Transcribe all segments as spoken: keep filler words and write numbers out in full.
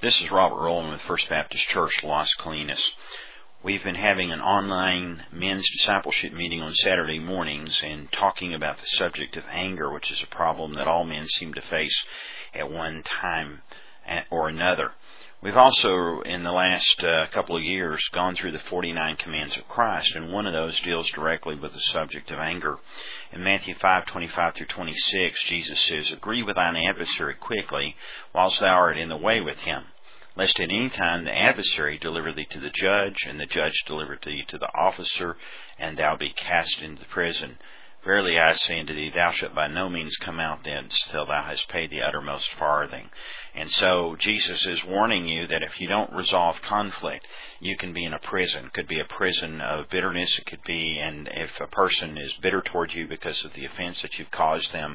This is Robert Rowland with First Baptist Church, Las Colinas. We've been having an online men's discipleship meeting on Saturday mornings and talking about the subject of anger, which is a problem that all men seem to face at one time or another. We've also, in the last uh, couple of years, gone through the forty-nine commands of Christ, and one of those deals directly with the subject of anger. In Matthew five twenty-five through twenty-six, Jesus says, "Agree with thine adversary quickly, whilst thou art in the way with him, lest at any time the adversary deliver thee to the judge, and the judge deliver thee to the officer, and thou be cast into prison. Verily I say unto thee, thou shalt by no means come out thence till thou hast paid the uttermost farthing." And so Jesus is warning you that if you don't resolve conflict, you can be in a prison. It could be a prison of bitterness. It could be, and if a person is bitter toward you because of the offense that you've caused them,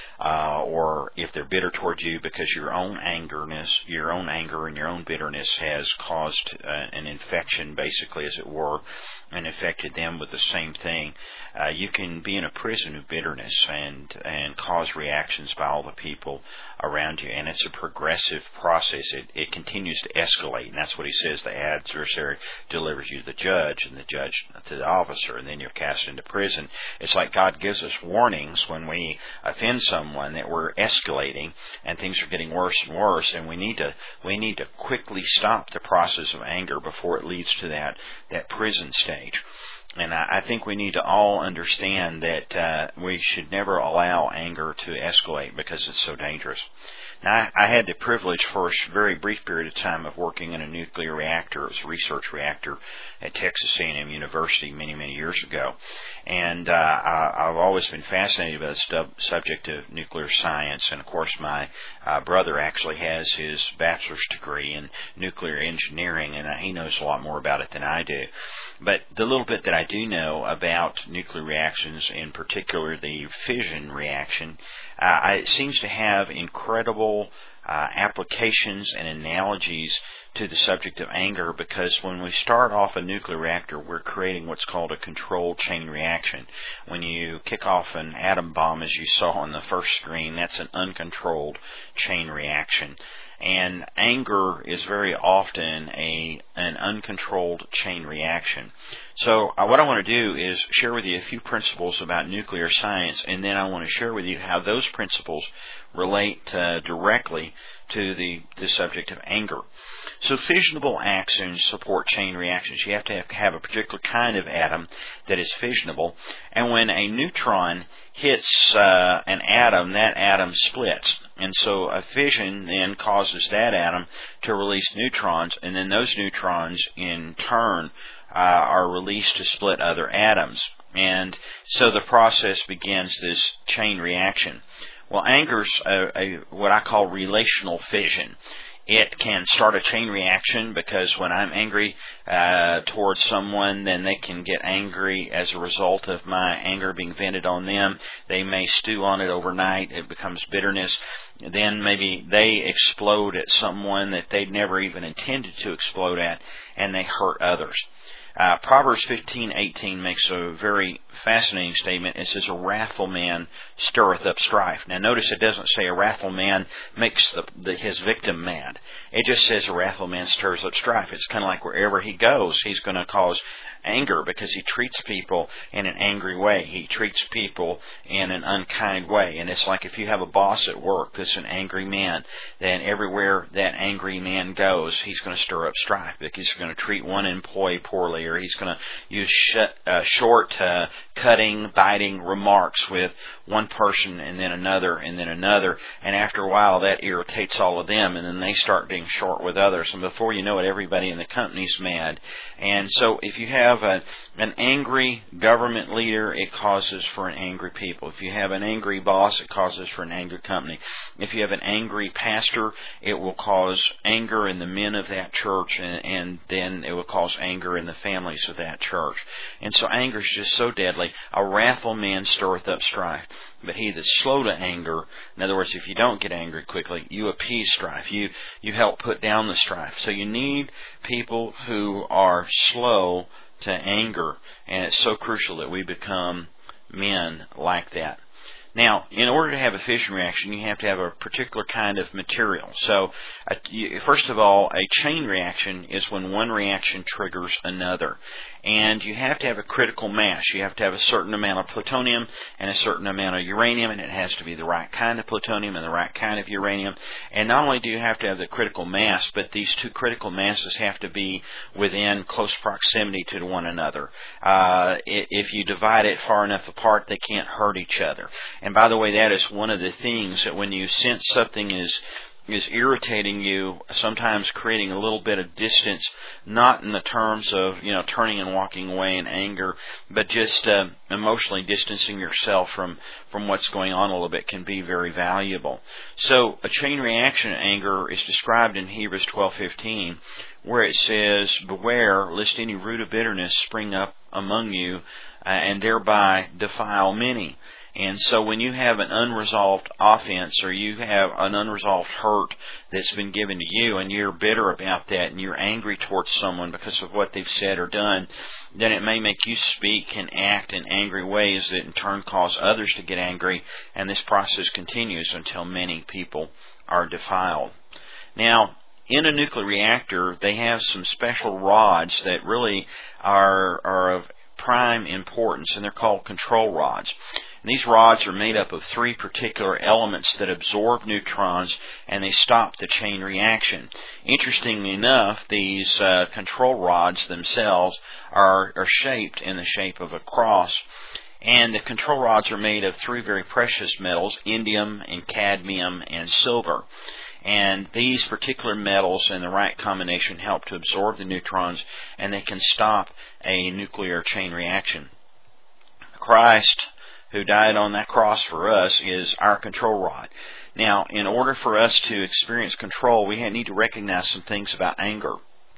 uh, or if they're bitter toward you because your own angerness, your own anger and your own bitterness has caused uh, an infection, basically, as it were, and affected them with the same thing, uh, you can be in a prison of bitterness and and cause reactions by all the people around you. And it's a progressive process. It, it continues to escalate, and that's what he says. The adversary delivers you to the judge, and the judge to the officer, and then you're cast into prison. It's like God gives us warnings when we offend someone that we're escalating and things are getting worse and worse, and we need to we need to quickly stop the process of anger before it leads to that that prison stage. And I think we need to all understand that uh, we should never allow anger to escalate because it's so dangerous. Now, I had the privilege for a very brief period of time of working in a nuclear reactor. It was a research reactor at Texas A and M University many, many years ago. And uh, I, I've always been fascinated by the stu- subject of nuclear science. And, of course, my uh, brother actually has his bachelor's degree in nuclear engineering, and uh, he knows a lot more about it than I do. But the little bit that I do know about nuclear reactions, in particular the fission reaction, uh, it seems to have incredible uh, applications and analogies to the subject of anger, because when we start off a nuclear reactor, we're creating what's called a controlled chain reaction. When you kick off an atom bomb, as you saw on the first screen, that's an uncontrolled chain reaction. And anger is very often a an uncontrolled chain reaction. So uh, what I want to do is share with you a few principles about nuclear science, and then I want to share with you how those principles relate uh, directly to the, the subject of anger. So fissionable atoms support chain reactions. You have to have, have a particular kind of atom that is fissionable, and when a neutron hits uh, an atom, that atom splits. And so a fission then causes that atom to release neutrons, and then those neutrons in turn uh, are released to split other atoms. And so the process begins this chain reaction. Well, anger's a, a, what I call relational fission. It can start a chain reaction because when I'm angry uh, towards someone, then they can get angry as a result of my anger being vented on them. They may stew on it overnight. It becomes bitterness. Then maybe they explode at someone that they'd never even intended to explode at, and they hurt others. Uh, Proverbs fifteen eighteen makes a very fascinating statement. It says, "A wrathful man stirreth up strife." Now notice it doesn't say a wrathful man makes the, the, his victim mad. It just says a wrathful man stirs up strife. It's kind of like wherever he goes, he's going to cause anger because he treats people in an angry way. He treats people in an unkind way. And it's like if you have a boss at work that's an angry man, then everywhere that angry man goes, he's going to stir up strife because he's going to treat one employee poorly, or he's going to use sh- uh, short, uh, cutting, biting remarks with one person and then another and then another. And after a while, that irritates all of them, and then they start being short with others. And before you know it, everybody in the company's mad. And so if you have a, an angry government leader, it causes for an angry people. If you have an angry boss, it causes for an angry company. If you have an angry pastor, it will cause anger in the men of that church, and, and then it will cause anger in the families of that church. And so anger is just so deadly. A wrathful man stirreth up strife, but he that's slow to anger, in other words, if you don't get angry quickly, you appease strife. You you help put down the strife. So you need people who are slow to anger, and it's so crucial that we become men like that. Now, in order to have a fission reaction, you have to have a particular kind of material. So, uh, you, first of all, a chain reaction is when one reaction triggers another. And you have to have a critical mass. You have to have a certain amount of plutonium and a certain amount of uranium, and it has to be the right kind of plutonium and the right kind of uranium. And not only do you have to have the critical mass, but these two critical masses have to be within close proximity to one another. Uh, if you divide it far enough apart, they can't hurt each other. And by the way, that is one of the things that when you sense something is is irritating you, sometimes creating a little bit of distance, not in the terms of, you know, turning and walking away in anger, but just uh, emotionally distancing yourself from, from what's going on a little bit can be very valuable. So a chain reaction anger is described in Hebrews twelve fifteen, where it says, "Beware lest any root of bitterness spring up among you, uh, and thereby defile many." And so when you have an unresolved offense or you have an unresolved hurt that's been given to you and you're bitter about that and you're angry towards someone because of what they've said or done, then it may make you speak and act in angry ways that in turn cause others to get angry, and this process continues until many people are defiled. Now, in a nuclear reactor, they have some special rods that really are, are of prime importance, and they're called control rods. And these rods are made up of three particular elements that absorb neutrons, and they stop the chain reaction. Interestingly enough, these uh, control rods themselves are, are shaped in the shape of a cross. And the control rods are made of three very precious metals, indium and cadmium and silver. And these particular metals in the right combination help to absorb the neutrons, and they can stop a nuclear chain reaction. Christ, who died on that cross for us, is our control rod. Now, in order for us to experience control, we need to recognize some things about anger.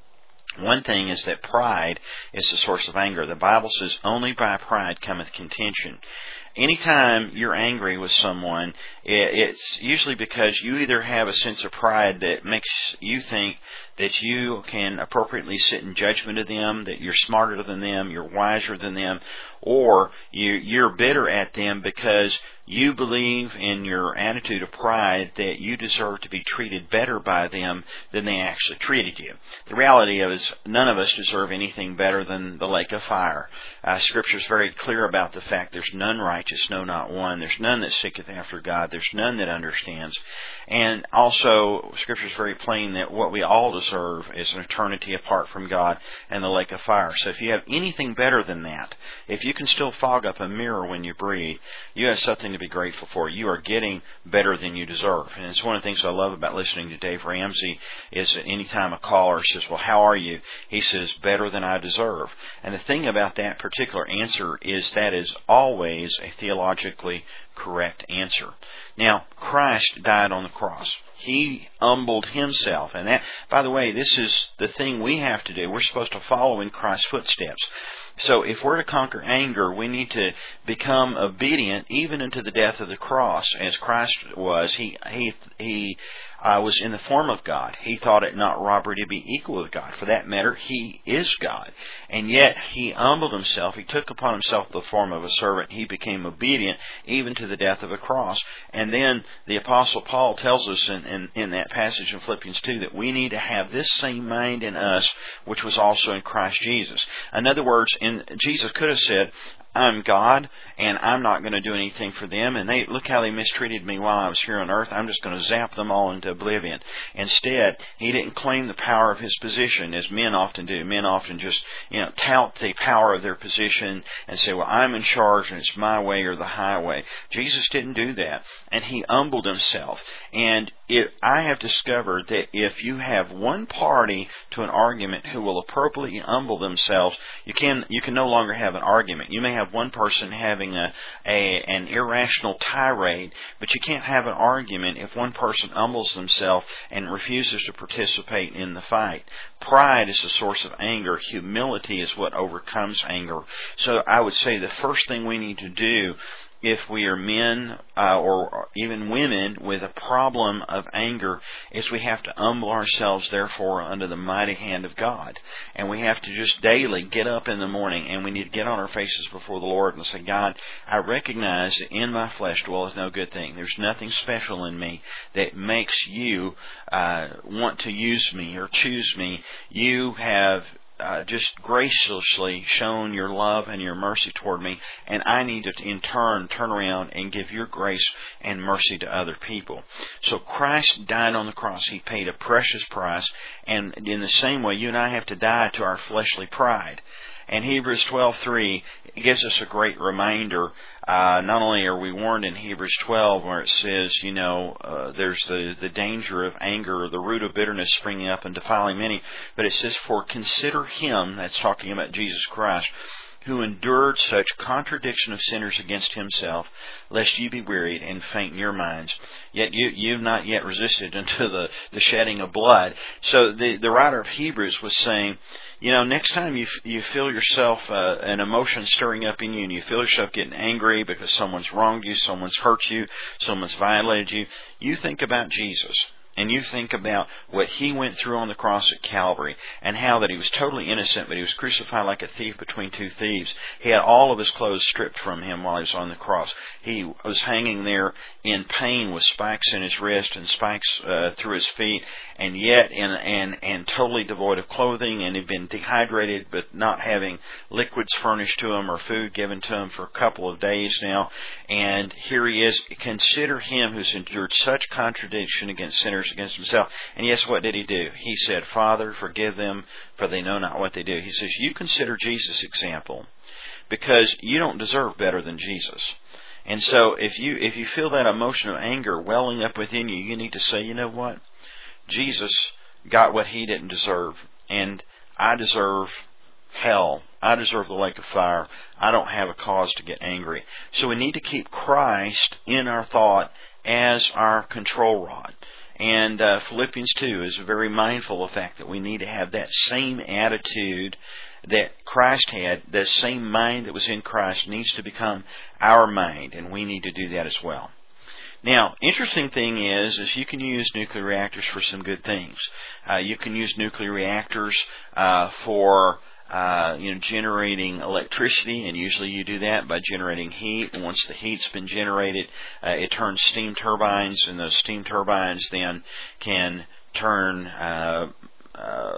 One thing is that pride is the source of anger. The Bible says, "Only by pride cometh contention." Anytime you're angry with someone, it's usually because you either have a sense of pride that makes you think that you can appropriately sit in judgment of them, that you're smarter than them, you're wiser than them, or you're bitter at them because you believe in your attitude of pride that you deserve to be treated better by them than they actually treated you. The reality is none of us deserve anything better than the lake of fire. Uh, Scripture is very clear about the fact there's none righteous, no, not one. There's none that seeketh after God. There's none that understands. And also, Scripture is very plain that what we all deserve is an eternity apart from God and the lake of fire. So if you have anything better than that, if you can still fog up a mirror when you breathe, you have something to be grateful for. You are getting better than you deserve. And it's one of the things I love about listening to Dave Ramsey is that anytime a caller says, "Well, how are you?" he says, "Better than I deserve." And the thing about that particular answer is that is always a theologically correct answer. Now, Christ died on the cross. He humbled himself. And that, by the way, this is the thing we have to do. We're supposed to follow in Christ's footsteps. So if we're to conquer anger, we need to become obedient even unto the death of the cross, as Christ was. He he he uh, was in the form of God. He thought it not robbery to be equal with God. For that matter, He is God. And yet He humbled Himself. He took upon Himself the form of a servant. He became obedient even to the death of a cross. And then the Apostle Paul tells us in, in, in that passage in Philippians two that we need to have this same mind in us, which was also in Christ Jesus. In other words, in, Jesus could have said, "I'm God, and I'm not going to do anything for them, and they look how they mistreated me while I was here on earth. I'm just going to zap them all into oblivion." Instead, He didn't claim the power of His position, as men often do. Men often just, you know, tout the power of their position and say, "Well, I'm in charge, and it's my way or the highway." Jesus didn't do that, and He humbled Himself. And it, I have discovered that if you have one party to an argument who will appropriately humble themselves, you can you can no longer have an argument. You may have one person having a, a an irrational tirade, but you can't have an argument if one person humbles themselves and refuses to participate in the fight. Pride is the source of anger. Humility is what overcomes anger. So I would say the first thing we need to do if we are men uh, or even women with a problem of anger, is we have to humble ourselves, therefore, under the mighty hand of God. And we have to just daily get up in the morning, and we need to get on our faces before the Lord and say, God, I recognize that in my flesh dwelleth no good thing. There's nothing special in me that makes you uh, want to use me or choose me. You have Uh, just graciously shown your love and your mercy toward me, and I need to in turn turn around and give your grace and mercy to other people. So Christ died on the cross. He paid a precious price, and in the same way, you and I have to die to our fleshly pride. And Hebrews twelve three gives us a great reminder. Uh, not only are we warned in Hebrews twelve where it says, you know, uh, there's the, the danger of anger, the root of bitterness springing up and defiling many, but it says, for consider him, that's talking about Jesus Christ, who endured such contradiction of sinners against himself, lest you be wearied and faint in your minds. Yet you, you've not yet resisted unto the, the shedding of blood. So the, the writer of Hebrews was saying, you know, next time you you feel yourself, uh, an emotion stirring up in you, and you feel yourself getting angry because someone's wronged you, someone's hurt you, someone's violated you, you think about Jesus. And you think about what he went through on the cross at Calvary, and how that he was totally innocent, but he was crucified like a thief between two thieves. He had all of his clothes stripped from him while he was on the cross. He was hanging there in pain with spikes in his wrist and spikes uh, through his feet, and yet in, and, and totally devoid of clothing, and had been dehydrated, but not having liquids furnished to him or food given to him for a couple of days now. And here he is. Consider him who's endured such contradiction against sinners against himself. And yes, what did he do? He said, Father, forgive them, for they know not what they do. He says, you consider Jesus' example, because you don't deserve better than Jesus. And so if you if you feel that emotion of anger welling up within you, you need to say, you know what? Jesus got what he didn't deserve, and I deserve hell. I deserve the lake of fire. I don't have a cause to get angry. So we need to keep Christ in our thought as our control rod. And uh, Philippians two is very mindful of the fact that we need to have that same attitude that Christ had, that same mind that was in Christ needs to become our mind, and we need to do that as well. Now, interesting thing is, is you can use nuclear reactors for some good things. Uh, you can use nuclear reactors uh, for Uh, you know, generating electricity, and usually you do that by generating heat. And once the heat's been generated, uh, it turns steam turbines, and those steam turbines then can turn uh, uh,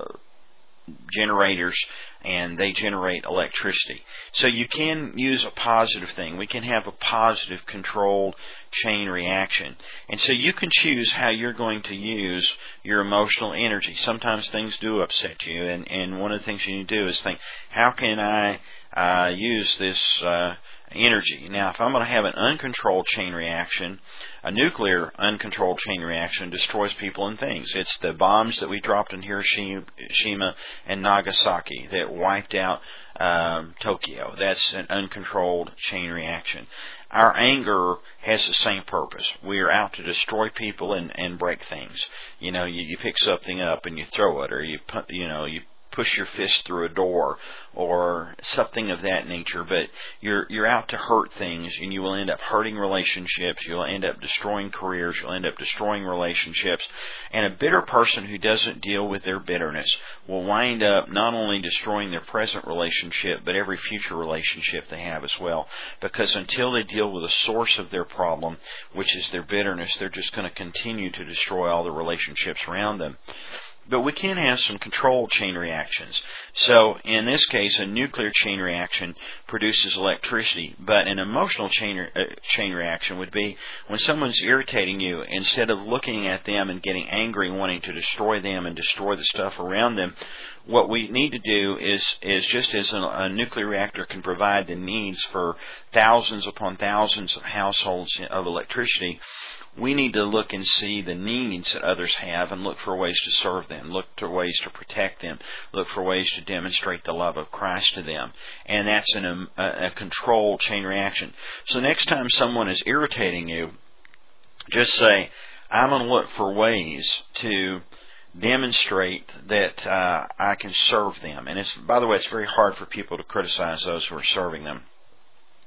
generators, and they generate electricity. So you can use a positive thing. We can have a positive controlled chain reaction. And so you can choose how you're going to use your emotional energy. Sometimes things do upset you, and, and one of the things you need to do is think, how can I uh, use this uh, energy? Now, if I'm going to have an uncontrolled chain reaction, a nuclear uncontrolled chain reaction destroys people and things. It's the bombs that we dropped in Hiroshima and Nagasaki that wiped out um, Tokyo. That's an uncontrolled chain reaction. Our anger has the same purpose. We are out to destroy people and, and break things. You know, you, you pick something up and you throw it, or you put, you know, you push your fist through a door or something of that nature, but you're you're out to hurt things, and you will end up hurting relationships, you'll end up destroying careers, you'll end up destroying relationships. And a bitter person who doesn't deal with their bitterness will wind up not only destroying their present relationship, but every future relationship they have as well. Because until they deal with the source of their problem, which is their bitterness, they're just going to continue to destroy all the relationships around them. But we can have some controlled chain reactions. So in this case, a nuclear chain reaction produces electricity, but an emotional chain, re- uh, chain reaction would be when someone's irritating you, instead of looking at them and getting angry and wanting to destroy them and destroy the stuff around them, what we need to do is, is just as a, a nuclear reactor can provide the needs for thousands upon thousands of households of electricity, we need to look and see the needs that others have and look for ways to serve them, look for ways to protect them, look for ways to demonstrate the love of Christ to them. And that's an, a, a controlled chain reaction. So next time someone is irritating you, just say, I'm going to look for ways to demonstrate that uh, I can serve them. And it's, by the way, it's very hard for people to criticize those who are serving them.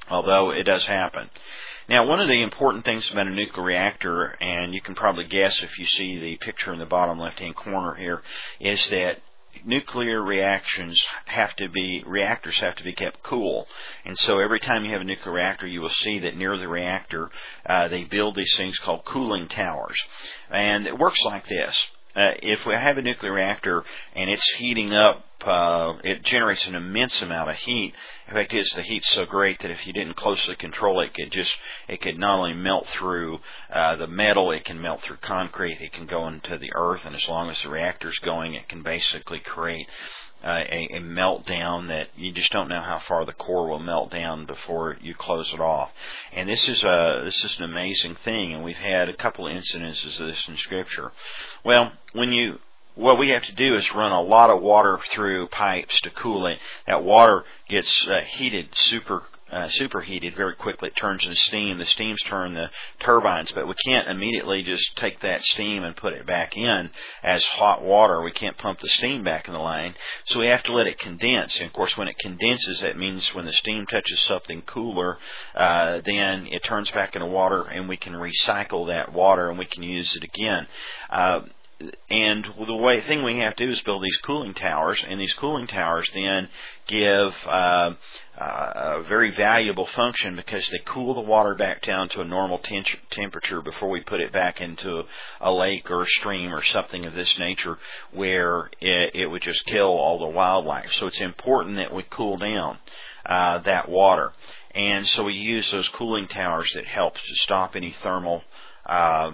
although it does happen. Now, one of the important things about a nuclear reactor, and you can probably guess if you see the picture in the bottom left-hand corner here, is that nuclear reactions have to be, reactors have to be kept cool. And so every time you have a nuclear reactor, you will see that near the reactor, uh, they build these things called cooling towers. And it works like this. Uh, if we have a nuclear reactor and it's heating up, uh, it generates an immense amount of heat. In fact, it's the heat so great that if you didn't closely control it, it could just, it could not only melt through uh, the metal, it can melt through concrete, it can go into the earth, and as long as the reactor's going, it can basically create Uh, a, a meltdown that you just don't know how far the core will melt down before you close it off. And this is a this is an amazing thing, and we've had a couple of incidences of this in Scripture. Well, when you what we have to do is run a lot of water through pipes to cool it. That water gets uh, heated super. Uh, superheated very quickly. It turns into steam. The steams turn the turbines, but we can't immediately just take that steam and put it back in as hot water. We can't pump the steam back in the line, so we have to let it condense. And of course, when it condenses, that means when the steam touches something cooler, uh, then it turns back into water, and we can recycle that water and we can use it again. Uh, And the way thing we have to do is build these cooling towers, and these cooling towers then give uh, uh, a very valuable function because they cool the water back down to a normal te- temperature before we put it back into a lake or a stream or something of this nature where it, it would just kill all the wildlife. So it's important that we cool down uh, that water. And so we use those cooling towers that help to stop any thermal uh,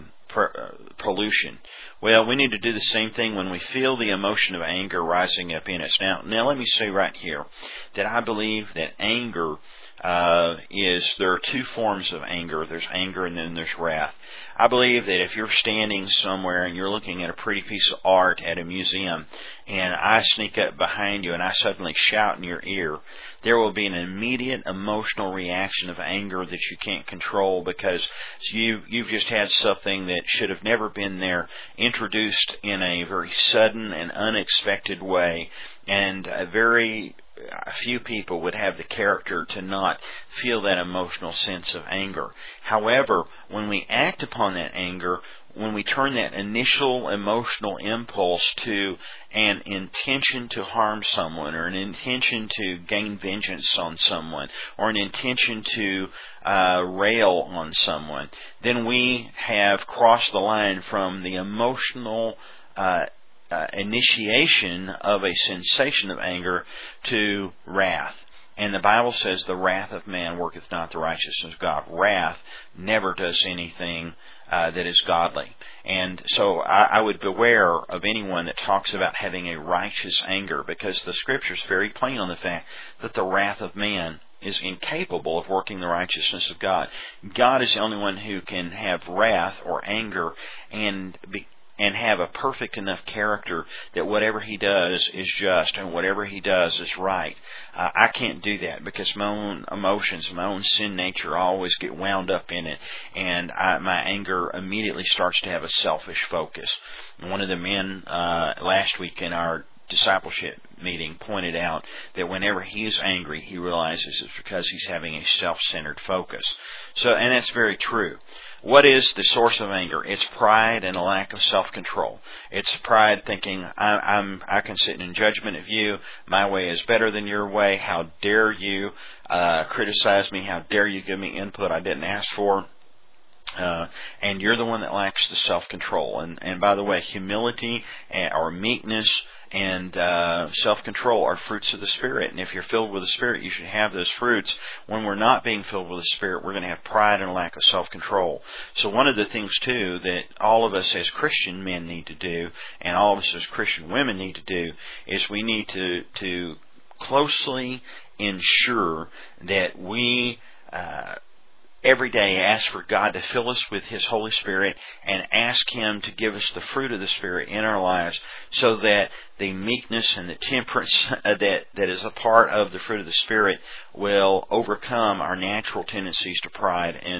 pollution. Well, we need to do the same thing when we feel the emotion of anger rising up in us. Now, now let me say right here that I believe that anger uh, is, there are two forms of anger. There's anger and then there's wrath. I believe that if you're standing somewhere and you're looking at a pretty piece of art at a museum and I sneak up behind you and I suddenly shout in your ear, there will be an immediate emotional reaction of anger that you can't control because you, you've just had something that should have never been there introduced in a very sudden and unexpected way, and a very a few people would have the character to not feel that emotional sense of anger. However, when we act upon that anger, when we turn that initial emotional impulse to an intention to harm someone, or an intention to gain vengeance on someone, or an intention to uh, rail on someone, then we have crossed the line from the emotional uh, uh, initiation of a sensation of anger to wrath. And the Bible says the wrath of man worketh not the righteousness of God. Wrath never does anything uh, that is godly. And so I, I would beware of anyone that talks about having a righteous anger, because the Scripture is very plain on the fact that the wrath of man is incapable of working the righteousness of God. God is the only one who can have wrath or anger and be and have a perfect enough character that whatever He does is just and whatever He does is right. Uh, I can't do that because my own emotions, my own sin nature, I always get wound up in it, and I, my anger immediately starts to have a selfish focus. One of the men uh, last week in our discipleship meeting pointed out that whenever he is angry, he realizes it's because he's having a self-centered focus. So, and that's very true. What is the source of anger? It's pride and a lack of self-control. It's pride thinking, I, I'm, I can sit in judgment of you. My way is better than your way. How dare you uh, criticize me? How dare you give me input I didn't ask for? Uh, and you're the one that lacks the self-control. And, and by the way, humility or meekness and uh, self-control are fruits of the Spirit. And if you're filled with the Spirit, you should have those fruits. When we're not being filled with the Spirit, we're going to have pride and a lack of self-control. So one of the things, too, that all of us as Christian men need to do, and all of us as Christian women need to do, is we need to, to closely ensure that we Uh, every day ask for God to fill us with His Holy Spirit and ask Him to give us the fruit of the Spirit in our lives, so that the meekness and the temperance that, that is a part of the fruit of the Spirit will overcome our natural tendencies to pride and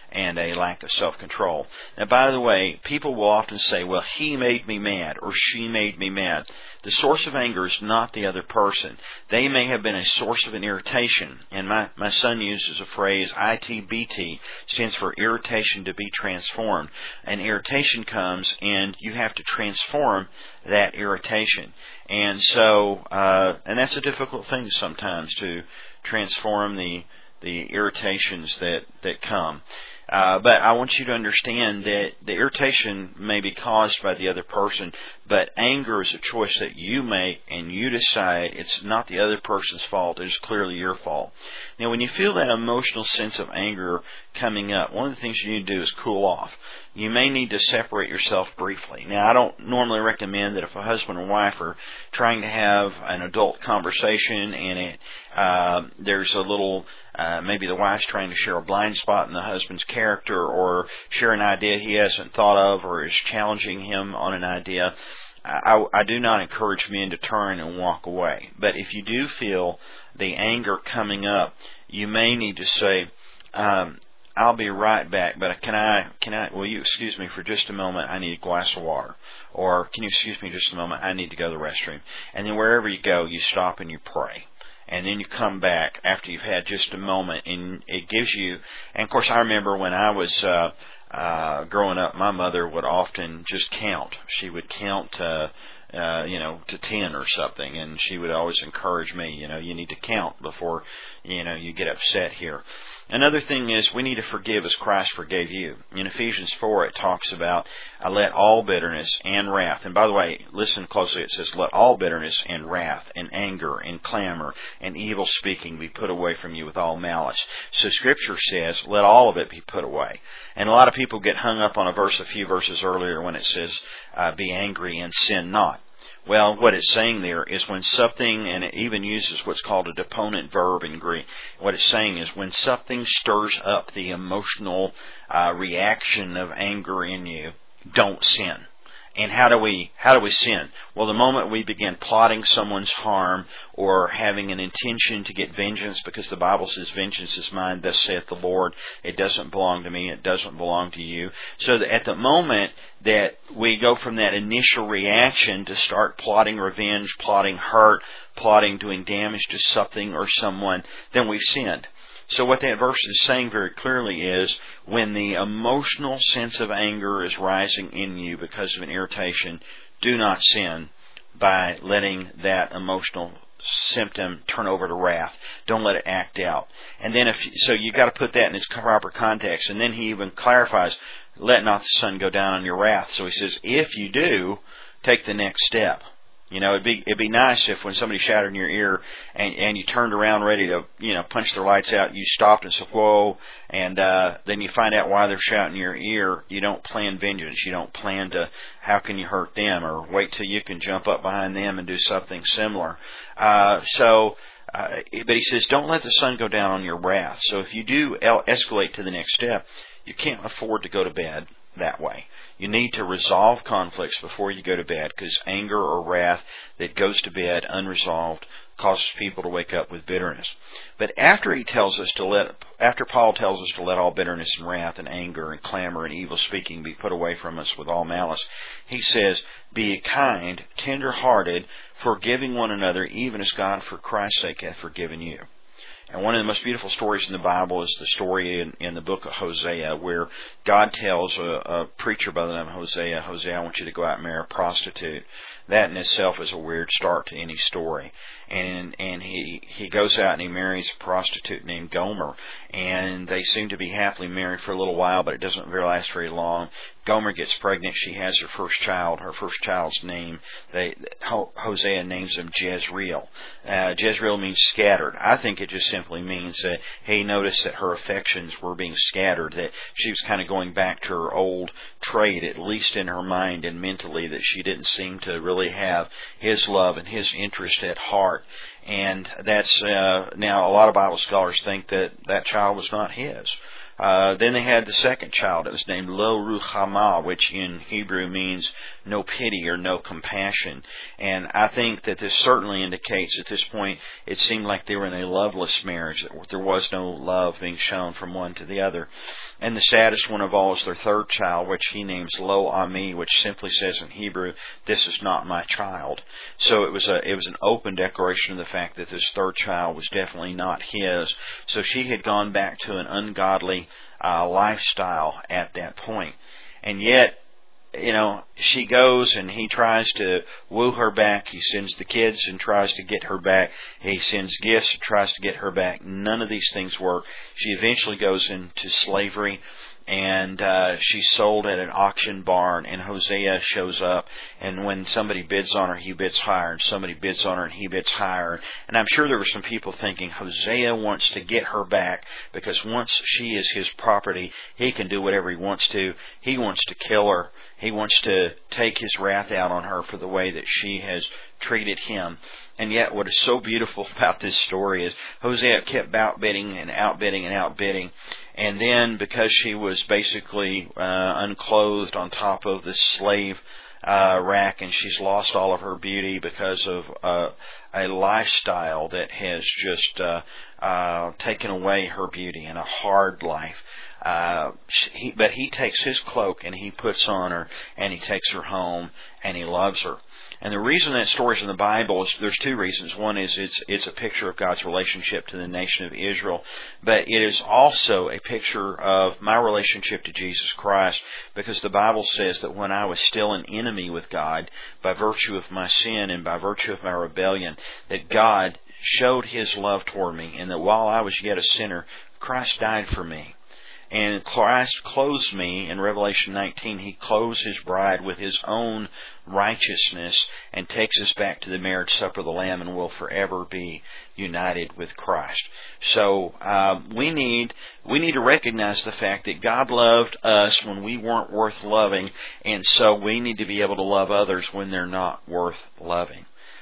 and a lack of self-control. Now, by the way, people will often say, well, he made me mad or she made me mad. The source of anger is not the other person. They may have been a source of an irritation. And my, my son uses a phrase, I T B T, stands for irritation to be transformed. And irritation comes and you have to transform that irritation. And so, uh, and that's a difficult thing sometimes, to transform the the irritations that, that come. Uh, but I want you to understand that the irritation may be caused by the other person, but anger is a choice that you make, and you decide it's not the other person's fault, it's clearly your fault. Now, when you feel that emotional sense of anger coming up, one of the things you need to do is cool off. You may need to separate yourself briefly. Now, I don't normally recommend that if a husband and wife are trying to have an adult conversation and it, uh, there's a little, uh, maybe the wife's trying to share a blind spot in the husband's character, or share an idea he hasn't thought of, or is challenging him on an idea. I, I do not encourage men to turn and walk away. But if you do feel the anger coming up, you may need to say, um, I'll be right back, but can I, can I, will you excuse me for just a moment? I need a glass of water. Or can you excuse me just a moment? I need to go to the restroom. And then wherever you go, you stop and you pray. And then you come back after you've had just a moment, and it gives you, and of course I remember when I was, uh, uh, growing up, my mother would often just count. She would count, uh, uh, you know, to ten or something, and she would always encourage me, you know, you need to count before, you know, you get upset here. Another thing is we need to forgive as Christ forgave you. In Ephesians four, it talks about uh, let all bitterness and wrath. And by the way, listen closely. It says let all bitterness and wrath and anger and clamor and evil speaking be put away from you with all malice. So Scripture says let all of it be put away. And a lot of people get hung up on a verse a few verses earlier when it says uh, be angry and sin not. Well, what it's saying there is when something, and it even uses what's called a deponent verb in Greek, what it's saying is when something stirs up the emotional uh, reaction of anger in you, don't sin. And how do we how do we sin? Well, the moment we begin plotting someone's harm or having an intention to get vengeance, because the Bible says, vengeance is mine, thus saith the Lord. It doesn't belong to me. It doesn't belong to you. So that at the moment that we go from that initial reaction to start plotting revenge, plotting hurt, plotting doing damage to something or someone, then we've sinned. So what that verse is saying very clearly is when the emotional sense of anger is rising in you because of an irritation, do not sin by letting that emotional symptom turn over to wrath. Don't let it act out. And then if so you've got to put that in its proper context. And then he even clarifies, let not the sun go down on your wrath. So he says, if you do, take the next step. You know, it'd be it'd be nice if when somebody shouted in your ear and and you turned around ready to, you know, punch their lights out, you stopped and said, whoa, and uh, then you find out why they're shouting in your ear. You don't plan vengeance. You don't plan to, how can you hurt them, or wait till you can jump up behind them and do something similar. Uh, so, uh, but he says, don't let the sun go down on your wrath. So if you do el- escalate to the next step, you can't afford to go to bed that way. You need to resolve conflicts before you go to bed, because anger or wrath that goes to bed unresolved causes people to wake up with bitterness. But after he tells us to let, after Paul tells us to let all bitterness and wrath and anger and clamor and evil speaking be put away from us with all malice, he says, be kind, tender-hearted, forgiving one another, even as God for Christ's sake hath forgiven you. And one of the most beautiful stories in the Bible is the story in, in the book of Hosea, where God tells a, a preacher by the name of Hosea, Hosea, I want you to go out and marry a prostitute. That in itself is a weird start to any story. And and he, he goes out and he marries a prostitute named Gomer. And they seem to be happily married for a little while, but it doesn't last very long. Gomer gets pregnant. She has her first child. Her first child's name, they, Hosea names him Jezreel. Uh, Jezreel means scattered. I think it just simply means that he noticed that her affections were being scattered, that she was kind of going back to her old trade, at least in her mind and mentally, that she didn't seem to really have his love and his interest at heart. And that's, uh, now a lot of Bible scholars think that that child was not his. Uh, then they had the second child. It was named Lo Ruhamah, which in Hebrew means no pity or no compassion. And I think that this certainly indicates at this point it seemed like they were in a loveless marriage, that there was no love being shown from one to the other. And the saddest one of all is their third child, which he names Lo Ami, which simply says in Hebrew, "This is not my child." So it was a it was an open declaration of the fact that this third child was definitely not his. So she had gone back to an ungodly uh, lifestyle at that point. And yet, you know, she goes and he tries to woo her back. He sends the kids and tries to get her back. He sends gifts and tries to get her back. None of these things work. She eventually goes into slavery, and uh, she's sold at an auction barn, and Hosea shows up, and when somebody bids on her, he bids higher, and somebody bids on her, and he bids higher. And I'm sure there were some people thinking, Hosea wants to get her back, because once she is his property, he can do whatever he wants to. He wants to kill her. He wants to take his wrath out on her for the way that she has treated him. And yet what is so beautiful about this story is Hosea kept outbidding and outbidding and outbidding. And then because she was basically uh, unclothed on top of this slave uh, rack, and she's lost all of her beauty because of uh, a lifestyle that has just uh, uh, taken away her beauty, and a hard life. Uh, he, but he takes his cloak and he puts on her, and he takes her home, and he loves her. And the reason that story's in the Bible is there's two reasons. One is it's it's a picture of God's relationship to the nation of Israel, but it is also a picture of my relationship to Jesus Christ, because the Bible says that when I was still an enemy with God, by virtue of my sin and by virtue of my rebellion, that God showed His love toward me, and that while I was yet a sinner, Christ died for me. And Christ clothes me, in Revelation nineteen, He clothes His bride with His own righteousness and takes us back to the marriage supper of the Lamb, and will forever be united with Christ. So uh, we need we need to recognize the fact that God loved us when we weren't worth loving, and so we need to be able to love others when they're not worth loving.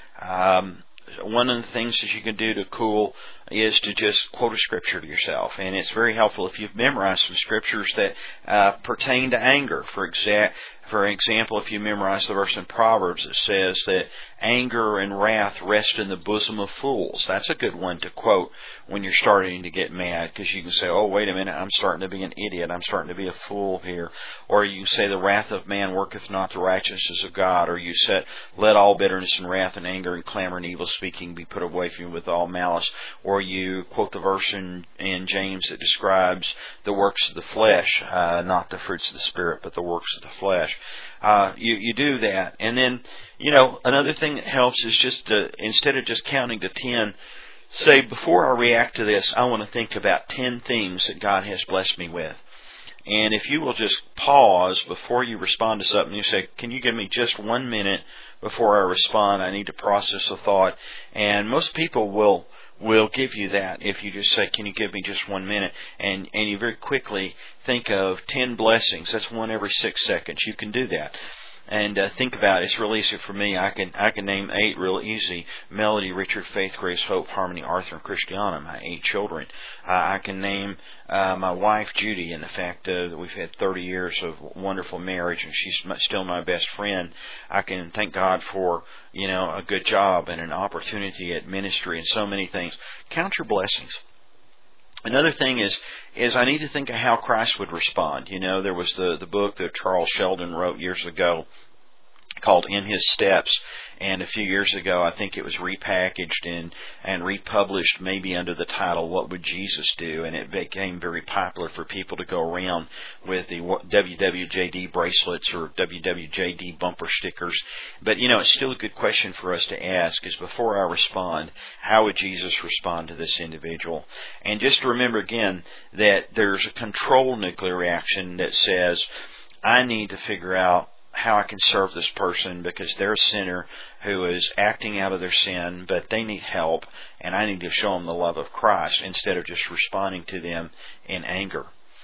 Um, One of the things that you can do to cool is to just quote a scripture to yourself. And it's very helpful if you've memorized some scriptures that uh, pertain to anger. For exa- for example, if you memorize the verse in Proverbs that says that anger and wrath rest in the bosom of fools. That's a good one to quote when you're starting to get mad, because you can say, oh, wait a minute, I'm starting to be an idiot. I'm starting to be a fool here. Or you can say, the wrath of man worketh not the righteousness of God. Or you said, let all bitterness and wrath and anger and clamor and evil speaking be put away from you with all malice. Or you quote the verse in, in James that describes the works of the flesh, uh, not the fruits of the Spirit, but the works of the flesh. Uh, you, you do that. And then, you know, another thing that helps is just to, instead of just counting to ten, say, before I react to this, I want to think about ten things that God has blessed me with. And if you will just pause before you respond to something, you say, can you give me just one minute before I respond? I need to process a thought. And most people will will give you that if you just say, can you give me just one minute? And, and you very quickly think of ten blessings. That's one every six seconds. You can do that. And uh, think about it. It's real easy for me. I can I can name eight real easy. Melody, Richard, Faith, Grace, Hope, Harmony, Arthur, and Christiana, my eight children. Uh, I can name uh, my wife, Judy, and the fact uh, that we've had thirty years of wonderful marriage, and she's still my best friend. I can thank God for, you know, a good job and an opportunity at ministry and so many things. Count your blessings. Another thing is, is I need to think of how Christ would respond. You know, there was the, the book that Charles Sheldon wrote years ago called In His Steps. And a few years ago, I think it was repackaged and, and republished maybe under the title, What Would Jesus Do? And it became very popular for people to go around with the W W J D bracelets or W W J D bumper stickers. But, you know, it's still a good question for us to ask is, before I respond, how would Jesus respond to this individual? And just to remember again that there's a control nuclear reaction that says, I need to figure out how I can serve this person because they're a sinner who is acting out of their sin, but they need help, and I need to show them the love of Christ instead of just responding to them in anger.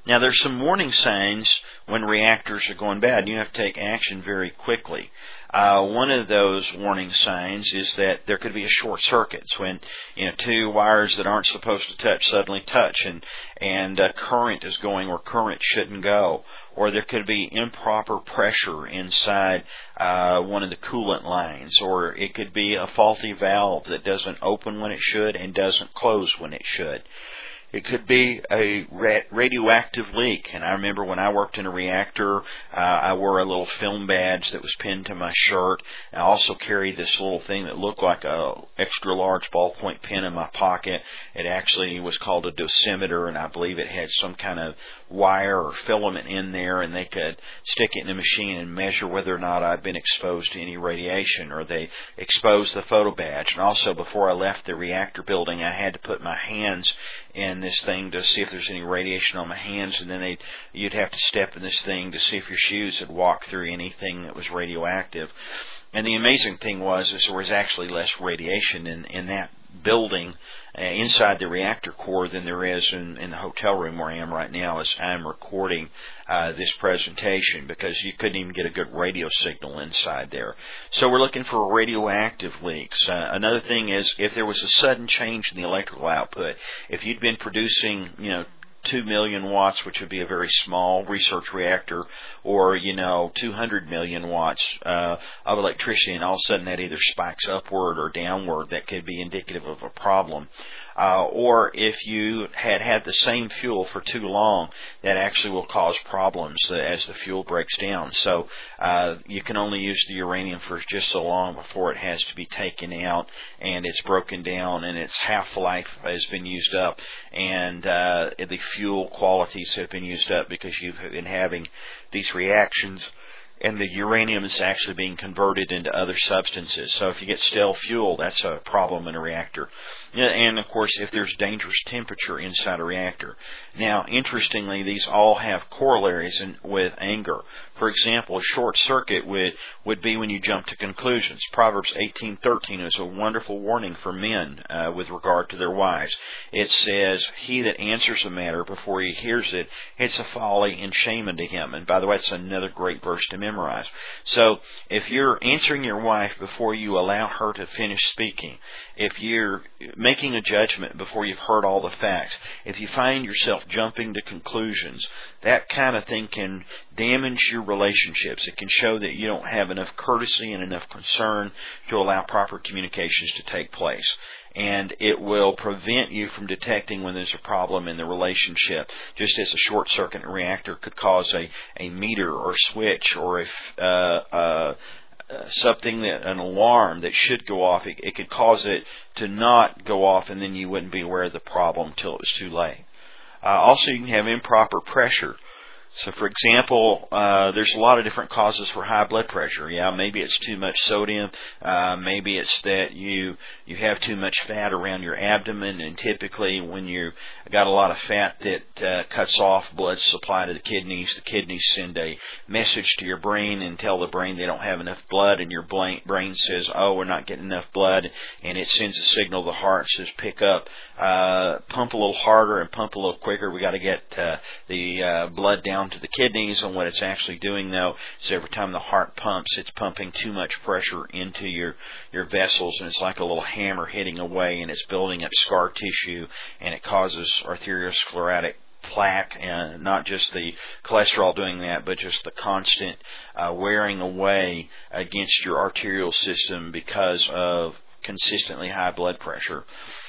Now, there's some warning signs when reactors are going bad, and you have to take action very quickly. Uh, one of those warning signs is that there could be a short circuit. It's when, you know, two wires that aren't supposed to touch suddenly touch, and and uh, current is going where current shouldn't go. Or there could be improper pressure inside uh, one of the coolant lines, or it could be a faulty valve that doesn't open when it should and doesn't close when it should. It could be a radioactive leak. And I remember when I worked in a reactor, uh, I wore a little film badge that was pinned to my shirt. I also carried this little thing that looked like a extra large ballpoint pen in my pocket. It actually was called a dosimeter, and I believe it had some kind of wire or filament in there, and they could stick it in a machine and measure whether or not I'd been exposed to any radiation, or they exposed the photo badge. And also, before I left the reactor building, I had to put my hands in this thing to see if there's any radiation on my hands, and then they you'd have to step in this thing to see if your shoes had walked through anything that was radioactive. And the amazing thing was is there was actually less radiation in, in that building uh, inside the reactor core than there is in, in the hotel room where I am right now as I'm recording uh, this presentation, because you couldn't even get a good radio signal inside there. So we're looking for radioactive leaks. Uh, another thing is if there was a sudden change in the electrical output, if you'd been producing, you know, two million watts, which would be a very small research reactor, or, you know, two hundred million watts uh, of electricity, and all of a sudden that either spikes upward or downward, that could be indicative of a problem. Uh, or if you had had the same fuel for too long, that actually will cause problems as the fuel breaks down. So uh, you can only use the uranium for just so long before it has to be taken out, and it's broken down, and its half-life has been used up, and uh, the fuel qualities have been used up because you've been having these reactions, and the uranium is actually being converted into other substances. So if you get stale fuel, that's a problem in a reactor. And, of course, if there's dangerous temperature inside a reactor. Now, interestingly, these all have corollaries in, with anger. For example, a short circuit would, would be when you jump to conclusions. Proverbs eighteen thirteen is a wonderful warning for men uh, with regard to their wives. It says, he that answers a matter before he hears it, it's a folly and shame unto him. And by the way, it's another great verse to memorize. So if you're answering your wife before you allow her to finish speaking, if you're making a judgment before you've heard all the facts, if you find yourself jumping to conclusions, that kind of thing can damage your relationships. It can show that you don't have enough courtesy and enough concern to allow proper communications to take place. And it will prevent you from detecting when there's a problem in the relationship, just as a short circuit reactor could cause a, a meter or switch or if uh, uh, Uh, something that an alarm that should go off, it, it could cause it to not go off, and then you wouldn't be aware of the problem until it was too late. Uh, also, you can have improper pressure. So, for example, uh, there's a lot of different causes for high blood pressure. Yeah, maybe it's too much sodium. Uh, maybe it's that you you have too much fat around your abdomen, and typically when you got a lot of fat that uh, cuts off blood supply to the kidneys, the kidneys send a message to your brain and tell the brain they don't have enough blood, and your brain says, oh, we're not getting enough blood, and it sends a signal to the heart, says, pick up, uh, pump a little harder and pump a little quicker. We got to get uh, the uh, blood down to the kidneys. And what it's actually doing, though, is every time the heart pumps, it's pumping too much pressure into your, your vessels, and it's like a little hammer hitting away, and it's building up scar tissue, and it causes arteriosclerotic plaque, and not just the cholesterol doing that, but just the constant uh, wearing away against your arterial system because of consistently high blood pressure.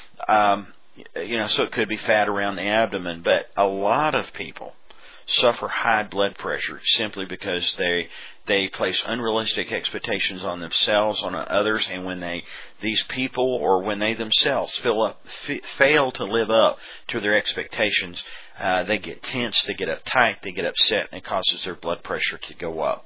Um, you know, so it could be fat around the abdomen, but a lot of people suffer high blood pressure simply because they they place unrealistic expectations on themselves, on others, and when they these people or when they themselves fill up, f- fail to live up to their expectations, uh, they get tense, they get uptight, they get upset, and it causes their blood pressure to go up.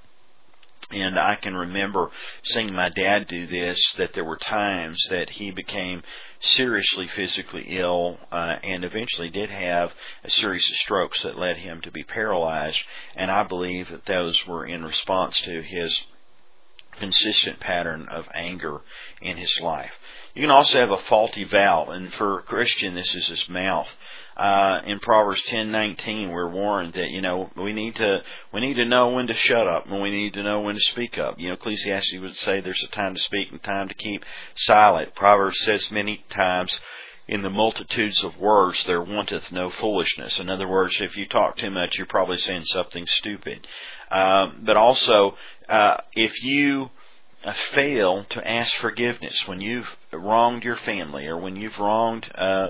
And I can remember seeing my dad do this, that there were times that he became seriously physically ill uh, and eventually did have a series of strokes that led him to be paralyzed. And I believe that those were in response to his consistent pattern of anger in his life. You can also have a faulty vow, and for a Christian, this is his mouth. Uh, in Proverbs ten nineteen, we're warned that, you know, we need to, we need to know when to shut up and we need to know when to speak up. You know, Ecclesiastes would say there's a time to speak and time to keep silent. Proverbs says many times, in the multitudes of words there wanteth no foolishness. In other words, if you talk too much, you're probably saying something stupid. Um, but also, uh, if you uh, fail to ask forgiveness when you've wronged your family or when you've wronged uh,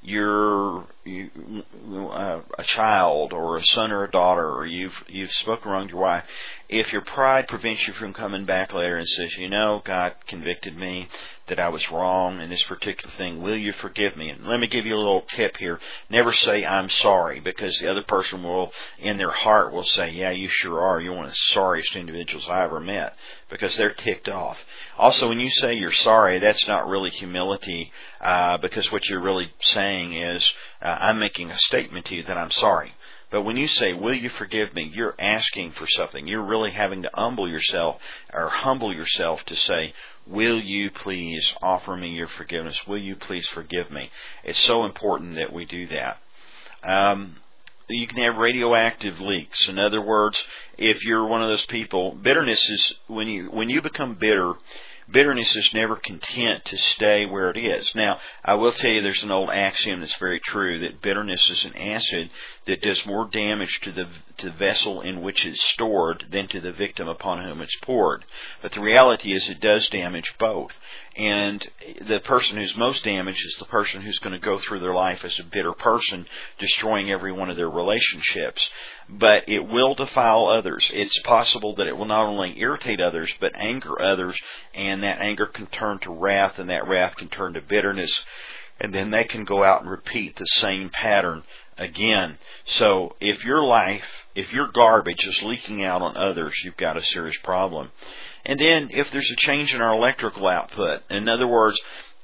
your you, uh, a child or a son or a daughter, or you've you've spoken wrong to your wife, if your pride prevents you from coming back later and says, you know, God convicted me that I was wrong in this particular thing, will you forgive me? And let me give you a little tip here. Never say, I'm sorry, because the other person will, in their heart, will say, yeah, you sure are. You're one of the sorriest individuals I ever met, because they're ticked off. Also, when you say you're sorry, that's not really humility, uh, because what you're really saying is, uh, I'm making a statement to you that I'm sorry. But when you say, will you forgive me, you're asking for something. You're really having to humble yourself or humble yourself to say, will you please offer me your forgiveness? Will you please forgive me? It's so important that we do that. Um, you can have radioactive leaks. In other words, if you're one of those people, bitterness is, when you when you become bitter, bitterness is never content to stay where it is. Now, I will tell you there's an old axiom that's very true, that bitterness is an acid that does more damage to the to the vessel in which it's stored than to the victim upon whom it's poured. But the reality is it does damage both. And the person who's most damaged is the person who's going to go through their life as a bitter person, destroying every one of their relationships. But it will defile others. It's possible that it will not only irritate others, but anger others, and that anger can turn to wrath, and that wrath can turn to bitterness, and then they can go out and repeat the same pattern again. So if your life, if your garbage is leaking out on others, you've got a serious problem. And then if there's a change in our electrical output, in other words,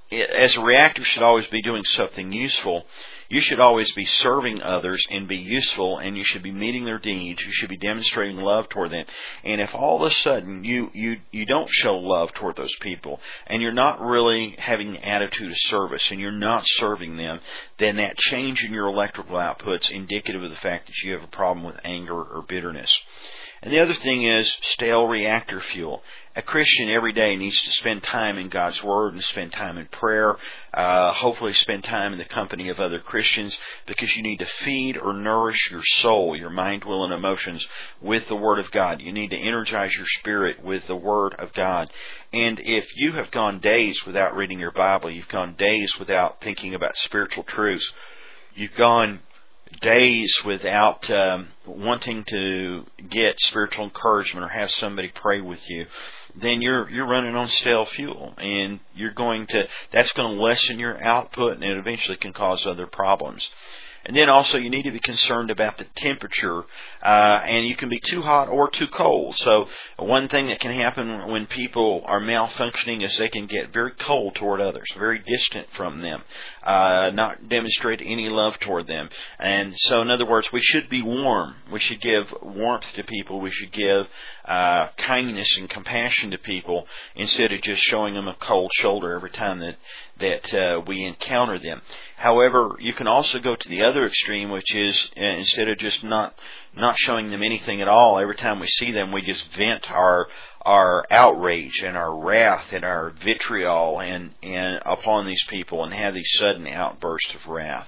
as a reactor should always be doing something useful, you should always be serving others and be useful, and you should be meeting their needs. You should be demonstrating love toward them. And if all of a sudden you, you, you don't show love toward those people, and you're not really having an attitude of service, and you're not serving them, then that change in your electrical output is indicative of the fact that you have a problem with anger or bitterness. And the other thing is stale reactor fuel. A Christian every day needs to spend time in God's Word and spend time in prayer, uh, hopefully spend time in the company of other Christians, because you need to feed or nourish your soul, your mind, will, and emotions with the Word of God. You need to energize your spirit with the Word of God. And if you have gone days without reading your Bible, you've gone days without thinking about spiritual truths, you've gone days without um, wanting to get spiritual encouragement or have somebody pray with you, then you're you're running on stale fuel, and you're going to that's going to lessen your output, and it eventually can cause other problems. And then also you need to be concerned about the temperature, uh, and you can be too hot or too cold. So one thing that can happen when people are malfunctioning is they can get very cold toward others, very distant from them, uh, not demonstrate any love toward them. And so in other words, we should be warm. We should give warmth to people. We should give uh, kindness and compassion to people instead of just showing them a cold shoulder every time that that uh, we encounter them. However, you can also go to the other extreme, which is uh, instead of just not not showing them anything at all, every time we see them, we just vent our our outrage and our wrath and our vitriol and, and upon these people, and have these sudden outbursts of wrath.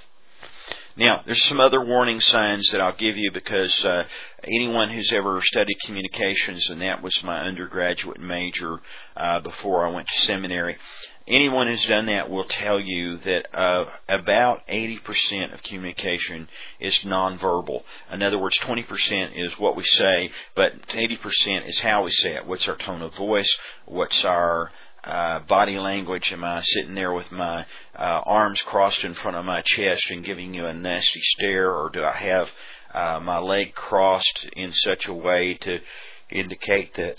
Now, there's some other warning signs that I'll give you, because uh, anyone who's ever studied communications, and that was my undergraduate major uh, before I went to seminary, anyone who's done that will tell you that uh, about eighty percent of communication is nonverbal. In other words, twenty percent is what we say, but eighty percent is how we say it. What's our tone of voice? What's our Uh, body language? Am I sitting there with my uh, arms crossed in front of my chest and giving you a nasty stare, or do I have uh, my leg crossed in such a way to indicate that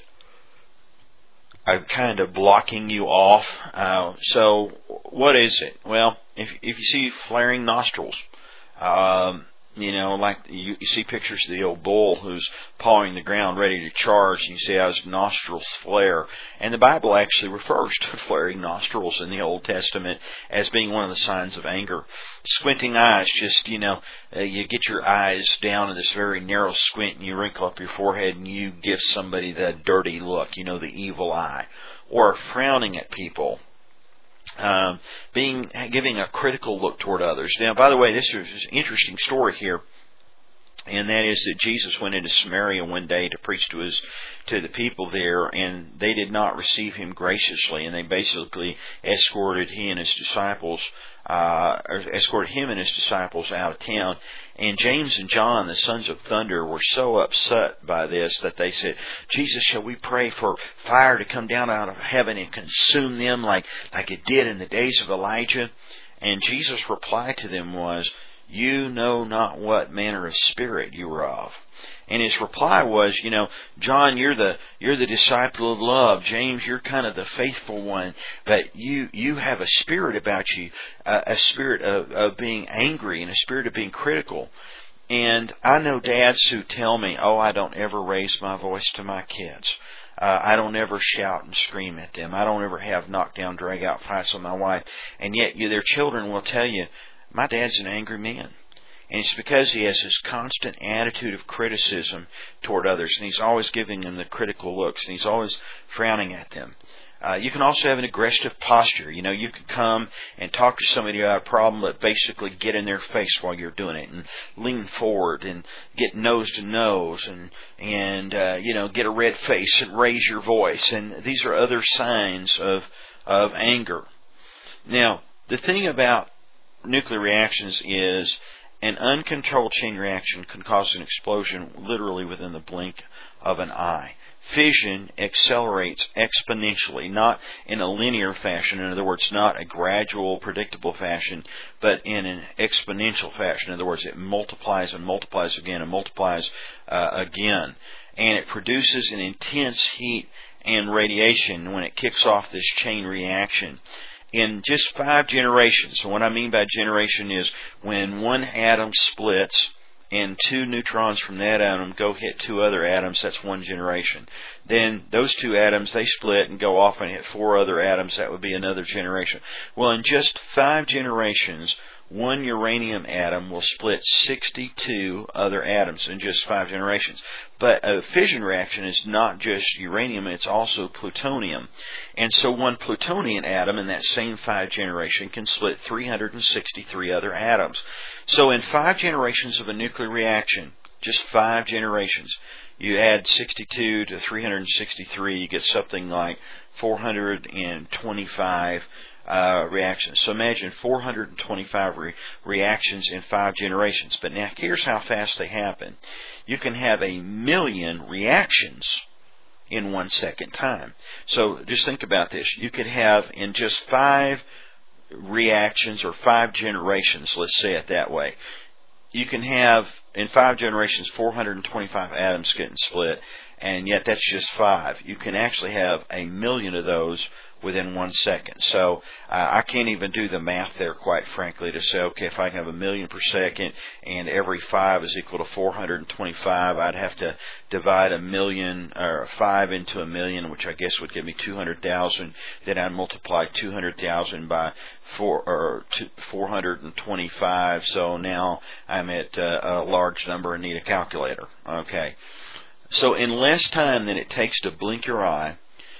I'm kind of blocking you off? Uh, so what is it? Well, if if you see flaring nostrils, um, You know, like you, you see pictures of the old bull who's pawing the ground ready to charge, and you see how his nostrils flare. And the Bible actually refers to flaring nostrils in the Old Testament as being one of the signs of anger. Squinting eyes, just, you know, uh, you get your eyes down in this very narrow squint, and you wrinkle up your forehead, and you give somebody the dirty look, you know, the evil eye. Or frowning at people. Um, being giving a critical look toward others. Now, by the way, this is an interesting story here, and that is that Jesus went into Samaria one day to preach to his to the people there, and they did not receive him graciously, and they basically escorted he and his disciples, uh, or escorted him and his disciples out of town. And James and John, the sons of thunder, were so upset by this that they said, "Jesus, shall we pray for fire to come down out of heaven and consume them like, like it did in the days of Elijah?" And Jesus' reply to them was, "You know not what manner of spirit you are of." And his reply was, you know, "John, you're the you're the disciple of love. James, you're kind of the faithful one, but you you have a spirit about you, uh, a spirit of, of being angry and a spirit of being critical." And I know dads who tell me, "Oh, I don't ever raise my voice to my kids. Uh, I don't ever shout and scream at them. I don't ever have knockdown, drag out fights with my wife." And yet, you, their children will tell you, "My dad's an angry man." And it's because he has this constant attitude of criticism toward others, and he's always giving them the critical looks, and he's always frowning at them. Uh, you can also have an aggressive posture. You know, you can come and talk to somebody about a problem, but basically get in their face while you're doing it, and lean forward and get nose to nose, and and uh, you know, get a red face and raise your voice. And these are other signs of of anger. Now, the thing about nuclear reactions is an uncontrolled chain reaction can cause an explosion literally within the blink of an eye. Fission accelerates exponentially, not in a linear fashion, in other words, not a gradual, predictable fashion, but in an exponential fashion. In other words, it multiplies and multiplies again and multiplies uh, again. And it produces an intense heat and radiation when it kicks off this chain reaction. In just five generations, and what I mean by generation is when one atom splits and two neutrons from that atom go hit two other atoms, that's one generation. Then those two atoms, they split and go off and hit four other atoms, that would be another generation. Well, in just five generations, one uranium atom will split sixty-two other atoms in just five generations. But a fission reaction is not just uranium, it's also plutonium. And so one plutonium atom in that same five generation can split three hundred sixty-three other atoms. So in five generations of a nuclear reaction, just five generations, you add sixty-two to three hundred sixty-three, you get something like four hundred twenty-five Uh, reactions. So imagine four hundred twenty-five re- reactions in five generations. But now here's how fast they happen. You can have a million reactions in one second time. So just think about this. You could have in just five reactions or five generations, let's say it that way, you can have in five generations four hundred twenty-five atoms getting split, and yet that's just five. You can actually have a million of those within one second. So uh, I can't even do the math there, quite frankly, to say, okay, if I can have a million per second and every five is equal to four hundred twenty-five, I'd have to divide a million or five into a million, which I guess would give me two hundred thousand. Then I'd multiply two hundred thousand by four or four hundred twenty-five. So now I'm at uh, a large number and need a calculator. Okay. So in less time than it takes to blink your eye,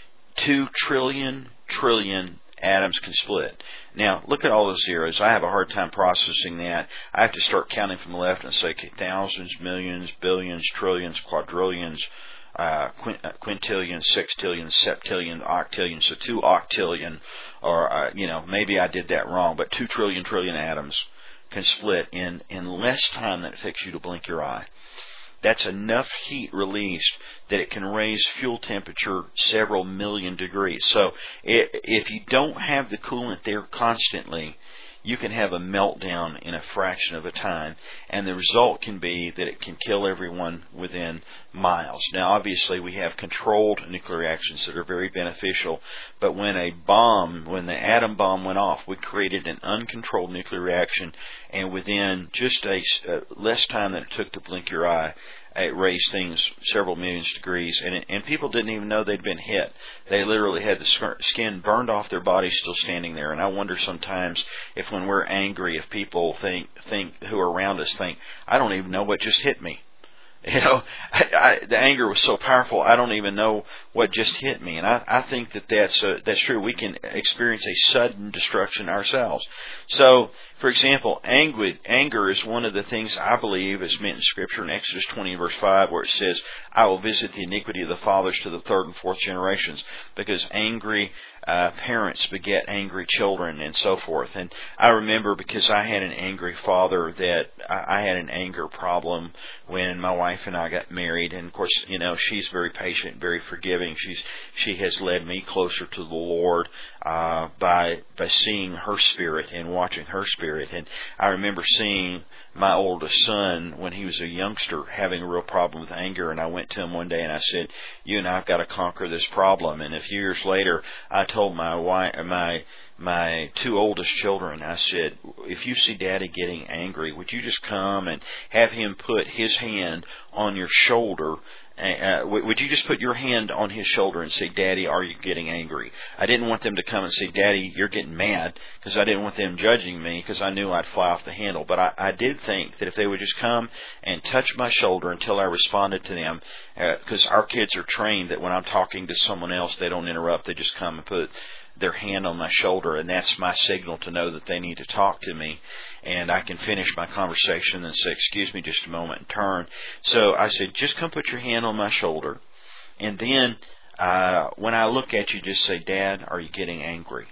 two trillion trillion atoms can split. Now, look at all those zeros. I have a hard time processing that. I have to start counting from the left and say, okay, thousands, millions, billions, trillions, quadrillions, uh, quint- uh, quintillions, sextillions, septillions, octillions. So two octillion, or, uh, you know, maybe I did that wrong, but two trillion trillion atoms can split in, in less time than it takes you to blink your eye. That's enough heat released that it can raise fuel temperature several million degrees. So if you don't have the coolant there constantly, you can have a meltdown in a fraction of a time, and the result can be that it can kill everyone within miles. Now, obviously, we have controlled nuclear reactions that are very beneficial, but when a bomb, when the atom bomb went off, we created an uncontrolled nuclear reaction, and within just a uh, less time than it took to blink your eye, it raised things several millions of degrees, and it, and people didn't even know they'd been hit. They literally had the skin burned off their body still standing there. And I wonder sometimes if when we're angry, if people think think who are around us think, I don't even know what just hit me. You know, I, I, the anger was so powerful, I don't even know what just hit me. And I, I think that that's, uh, that's true. We can experience a sudden destruction ourselves. So, for example, anger, anger is one of the things I believe is meant in Scripture in Exodus twenty verse five, where it says, I will visit the iniquity of the fathers to the third and fourth generations, because angry uh, parents beget angry children and so forth. And I remember, because I had an angry father, that I, I had an anger problem when my wife and I got married. And of course, you know, she's very patient, very forgiving. She's she has led me closer to the Lord uh, by by seeing her spirit and watching her spirit. And I remember seeing my oldest son, when he was a youngster, having a real problem with anger, and I went to him one day and I said, you and I have got to conquer this problem. And a few years later, I told my wife, my my two oldest children, I said, if you see Daddy getting angry, would you just come and have him put his hand on your shoulder? Uh, would you just put your hand on his shoulder and say, Daddy, are you getting angry? I didn't want them to come and say, Daddy, you're getting mad, because I didn't want them judging me, because I knew I'd fly off the handle. But I, I did think that if they would just come and touch my shoulder until I responded to them, because uh, our kids are trained that when I'm talking to someone else, they don't interrupt. They just come and put their hand on my shoulder, and that's my signal to know that they need to talk to me. And I can finish my conversation and say, excuse me just a moment, and turn. So I said, just come put your hand on my shoulder, and then uh, when I look at you, just say, Dad, are you getting angry?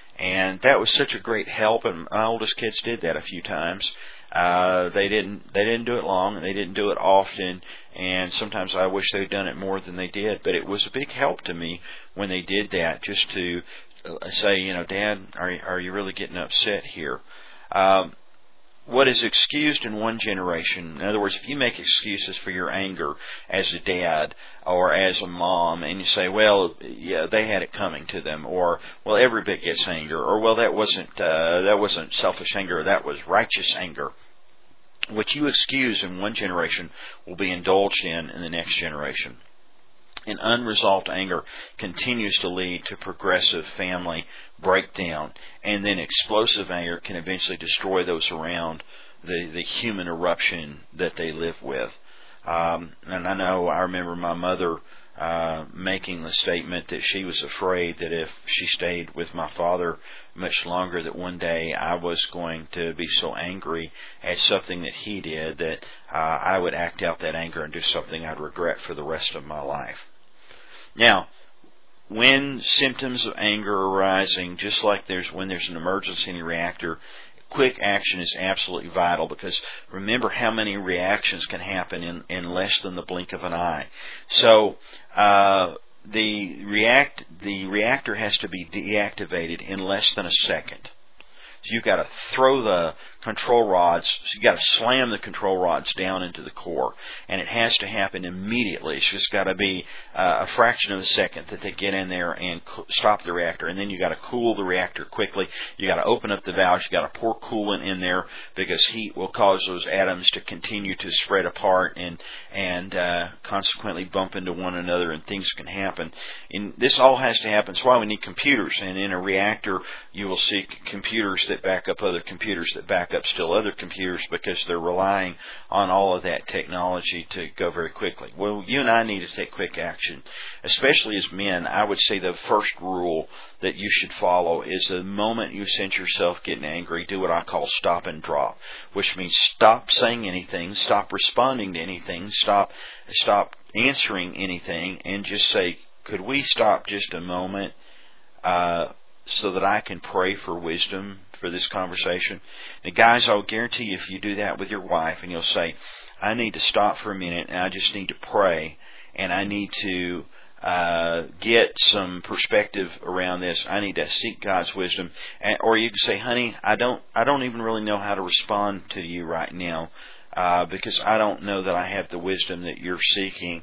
And that was such a great help, and my oldest kids did that a few times. Uh, they didn't, they didn't do it long, and they didn't do it often, and sometimes I wish they'd done it more than they did, but it was a big help to me when they did that, just to say, you know, Dad, are, are you really getting upset here? Um, what is excused in one generation, in other words, if you make excuses for your anger as a dad or as a mom, and you say, well, yeah, they had it coming to them, or, well, everybody gets anger, or, well, that wasn't uh, that wasn't selfish anger, that was righteous anger. What you excuse in one generation will be indulged in in the next generation. And unresolved anger continues to lead to progressive family breakdown. And then explosive anger can eventually destroy those around the, the human eruption that they live with. Um, and I know, I remember my mother uh, making the statement that she was afraid that if she stayed with my father much longer, that one day I was going to be so angry at something that he did that uh, I would act out that anger and do something I'd regret for the rest of my life. Now, when symptoms of anger are arising, just like there's when there's an emergency in a reactor, quick action is absolutely vital, because remember how many reactions can happen in, in less than the blink of an eye. So uh, the react the reactor has to be deactivated in less than a second. So you've got to throw the control rods, so you've got to slam the control rods down into the core. And it has to happen immediately. It's just got to be uh, a fraction of a second that they get in there and co- stop the reactor. And then you've got to cool the reactor quickly. You've got to open up the valves. You've got to pour coolant in there, because heat will cause those atoms to continue to spread apart and and uh, consequently bump into one another, and things can happen. And this all has to happen. That's why we need computers. And in a reactor, you will see computers that back up other computers that back up still other computers, because they're relying on all of that technology to go very quickly. Well, you and I need to take quick action. Especially as men, I would say the first rule that you should follow is the moment you sense yourself getting angry, do what I call stop and drop, which means stop saying anything, stop responding to anything, stop stop answering anything, and just say, could we stop just a moment uh, so that I can pray for wisdom for this conversation? And guys, I'll guarantee you, if you do that with your wife and you'll say, I need to stop for a minute and I just need to pray, and I need to uh, get some perspective around this. I need to seek God's wisdom. And, or you can say, honey, I don't, I don't even really know how to respond to you right now, uh, because I don't know that I have the wisdom that you're seeking.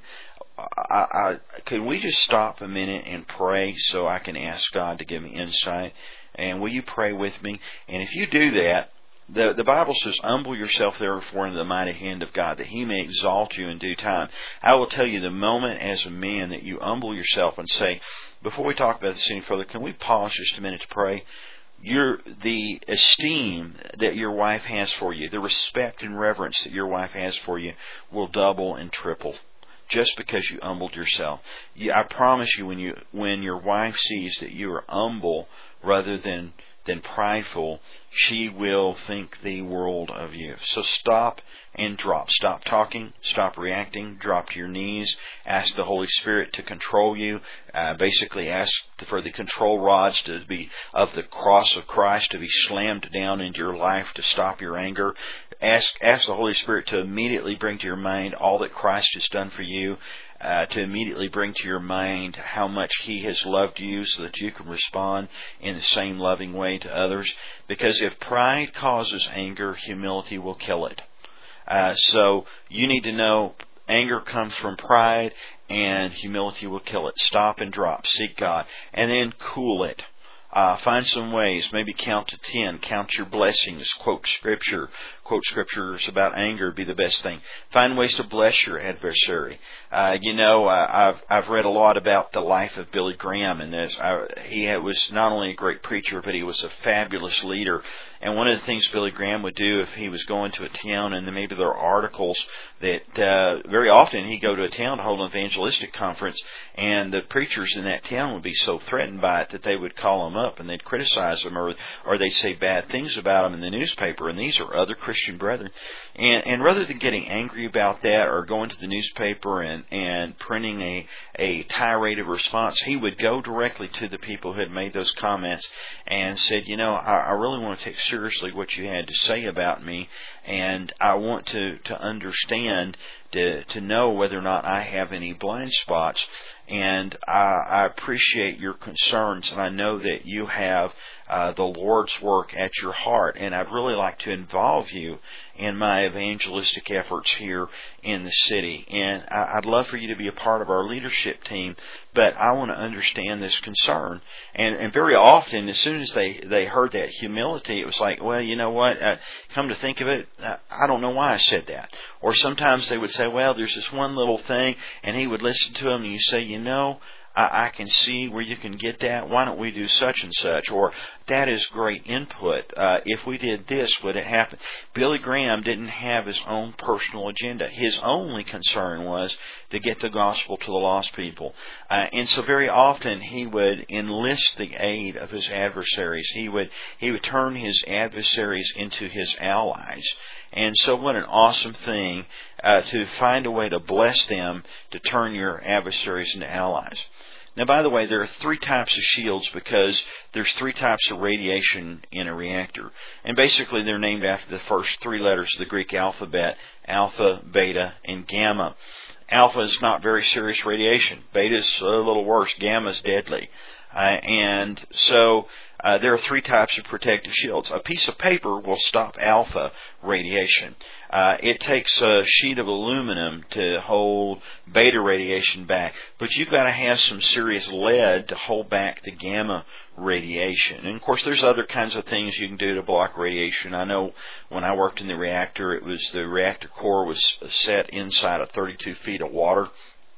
I, I, could we just stop a minute and pray so I can ask God to give me insight? And will you pray with me? And if you do that, The, the Bible says, humble yourself therefore in the mighty hand of God, that He may exalt you in due time. I will tell you, the moment as a man that you humble yourself and say, before we talk about this any further, can we pause just a minute to pray? Your, the esteem that your wife has for you, the respect and reverence that your wife has for you will double and triple. Just because you humbled yourself. I promise you, when you when your wife sees that you are humble rather than than prideful, she will think the world of you. So stop and drop. Stop talking. Stop reacting. Drop to your knees. Ask the Holy Spirit to control you. Uh, basically, ask for the control rods to be of the cross of Christ to be slammed down into your life to stop your anger. Ask, ask the Holy Spirit to immediately bring to your mind all that Christ has done for you. Uh, to immediately bring to your mind how much He has loved you so that you can respond in the same loving way to others. Because if pride causes anger, humility will kill it. Uh, so you need to know anger comes from pride and humility will kill it. Stop and drop. Seek God. And then cool it. Uh, find some ways. Maybe count to ten. Count your blessings. Quote Scripture. Quote Scriptures about anger would be the best thing. Find ways to bless your adversary. Uh, you know, uh, I've I've read a lot about the life of Billy Graham, and this. I, he was not only a great preacher, but he was a fabulous leader. And one of the things Billy Graham would do if he was going to a town, and then maybe there are articles that uh, very often he'd go to a town to hold an evangelistic conference, and the preachers in that town would be so threatened by it that they would call him up and they'd criticize him, or or they'd say bad things about him in the newspaper. And these are other Christian brethren. And and rather than getting angry about that or going to the newspaper and, and printing a, a tirade of response, he would go directly to the people who had made those comments and said, you know, I, I really want to take seriously what you had to say about me, and I want to, to understand, to, to know whether or not I have any blind spots. And I, I appreciate your concerns, and I know that you have uh, the Lord's work at your heart, and I'd really like to involve you in my evangelistic efforts here in the city. And I, I'd love for you to be a part of our leadership team, but I want to understand this concern. And, and very often, as soon as they, they heard that humility, it was like, well, you know what, uh, come to think of it, uh, I don't know why I said that. Or sometimes they would say, well, there's this one little thing, and he would listen to them, and you say, you know, I, I can see where you can get that. Why don't we do such and such? Or that is great input. Uh, if we did this, would it happen? Billy Graham didn't have his own personal agenda. His only concern was to get the gospel to the lost people. Uh, and so very often he would enlist the aid of his adversaries. He would he would turn his adversaries into his allies. And so what an awesome thing uh, to find a way to bless them, to turn your adversaries into allies. Now, by the way, there are three types of shields because there's three types of radiation in a reactor. And basically they're named after the first three letters of the Greek alphabet, alpha, beta, and gamma. Alpha is not very serious radiation. Beta is a little worse. Gamma is deadly. Uh, and so uh, there are three types of protective shields. A piece of paper will stop alpha radiation. Uh, it takes a sheet of aluminum to hold beta radiation back, but you've got to have some serious lead to hold back the gamma radiation. And of course, there's other kinds of things you can do to block radiation. I know when I worked in the reactor, it was the reactor core was set inside of thirty-two feet of water,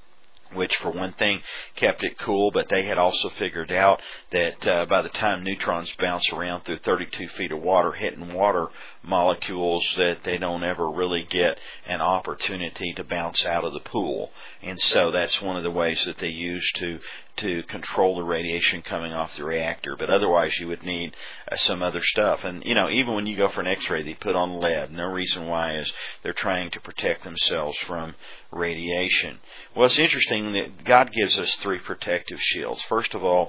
which for one thing kept it cool, but they had also figured out that uh, by the time neutrons bounce around through thirty-two feet of water, hitting water molecules, that they don't ever really get an opportunity to bounce out of the pool. And so that's one of the ways that they use to to control the radiation coming off the reactor. But otherwise you would need uh, some other stuff. And, you know, even when you go for an x-ray, they put on lead. No reason why is they're trying to protect themselves from radiation. Well, it's interesting that God gives us three protective shields. First of all,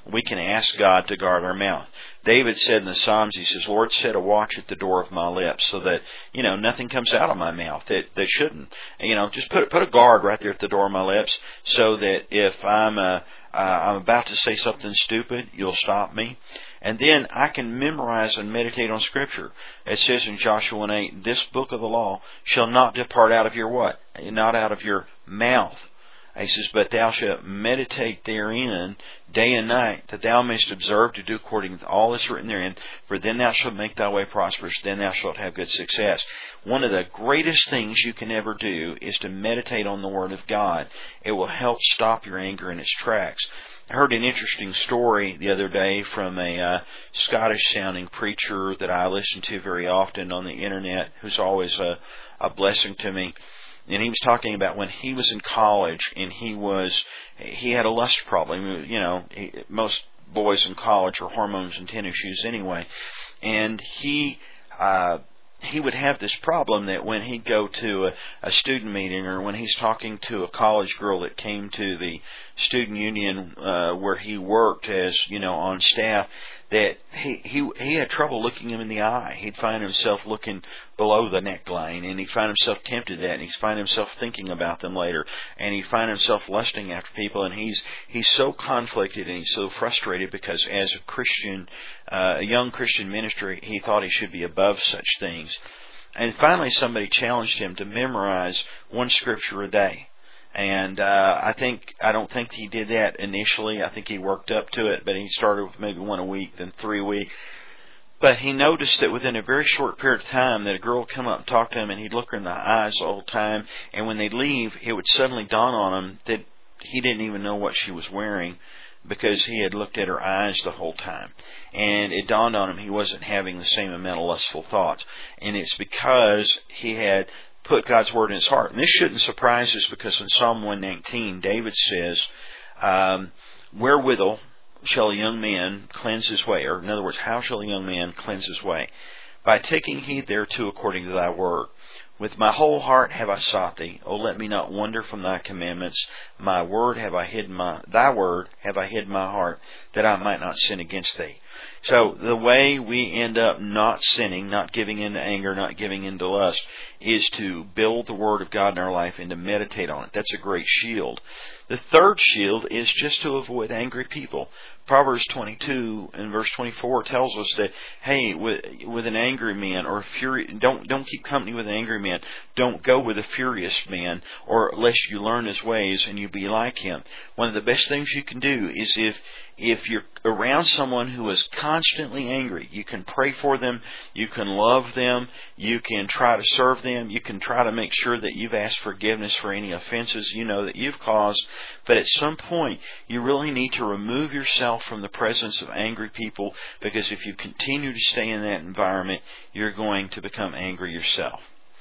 we can ask God to guard our mouth. David said in the Psalms, he says, Lord, set a watch at the door of my lips so that, you know, nothing comes out of my mouth that, that shouldn't. You know, just put put a guard right there at the door of my lips so that if I'm uh, uh, I'm about to say something stupid, you'll stop me. And then I can memorize and meditate on Scripture. It says in Joshua one eight, this book of the law shall not depart out of your what? Not out of your mouth. He says, but thou shalt meditate therein day and night, that thou mayest observe to do according to all that's written therein, for then thou shalt make thy way prosperous, then thou shalt have good success. One of the greatest things you can ever do is to meditate on the Word of God. It will help stop your anger in its tracks. I heard an interesting story the other day from a uh, Scottish-sounding preacher that I listen to very often on the Internet, who's always a, a blessing to me. And he was talking about when he was in college and he was, he had a lust problem. You know, he, most boys in college are hormones and tennis shoes anyway. And he, uh, he would have this problem that when he'd go to a, a student meeting or when he's talking to a college girl that came to the student union, uh, where he worked as, you know, on staff, that he, he he had trouble looking him in the eye. He'd find himself looking below the neckline, and he'd find himself tempted that, and he'd find himself thinking about them later, and he'd find himself lusting after people, and he's he's so conflicted and he's so frustrated because as a Christian, uh, a young Christian minister, he thought he should be above such things. And finally somebody challenged him to memorize one scripture a day. And uh, I think I don't think he did that initially. I think he worked up to it, but he started with maybe one a week, then three a week. But he noticed that within a very short period of time that a girl would come up and talk to him, and he'd look her in the eyes the whole time. And when they'd leave, it would suddenly dawn on him that he didn't even know what she was wearing because he had looked at her eyes the whole time. And it dawned on him he wasn't having the same amount of lustful thoughts. And it's because he had put God's Word in his heart. And this shouldn't surprise us because in Psalm one nineteen, David says, um, wherewithal shall a young man cleanse his way? Or in other words, how shall a young man cleanse his way? By taking heed thereto according to thy word. With my whole heart have I sought thee. O let me not wander from thy commandments. My word have I hid my, thy word have I hid in my heart, that I might not sin against thee. So the way we end up not sinning, not giving in to anger, not giving in to lust, is to build the Word of God in our life and to meditate on it. That's a great shield. The third shield is just to avoid angry people. Proverbs twenty-two and verse twenty-four tells us that, hey, with, with an angry man or a fury, don't don't keep company with an angry man. Don't go with a furious man, or lest you learn his ways and you be like him. One of the best things you can do is if if you're around someone who is constantly angry, you can pray for them, you can love them, you can try to serve them, you can try to make sure that you've asked forgiveness for any offenses you know that you've caused. But at some point, you really need to remove yourself from the presence of angry people, because if you continue to stay in that environment, you're going to become angry yourself.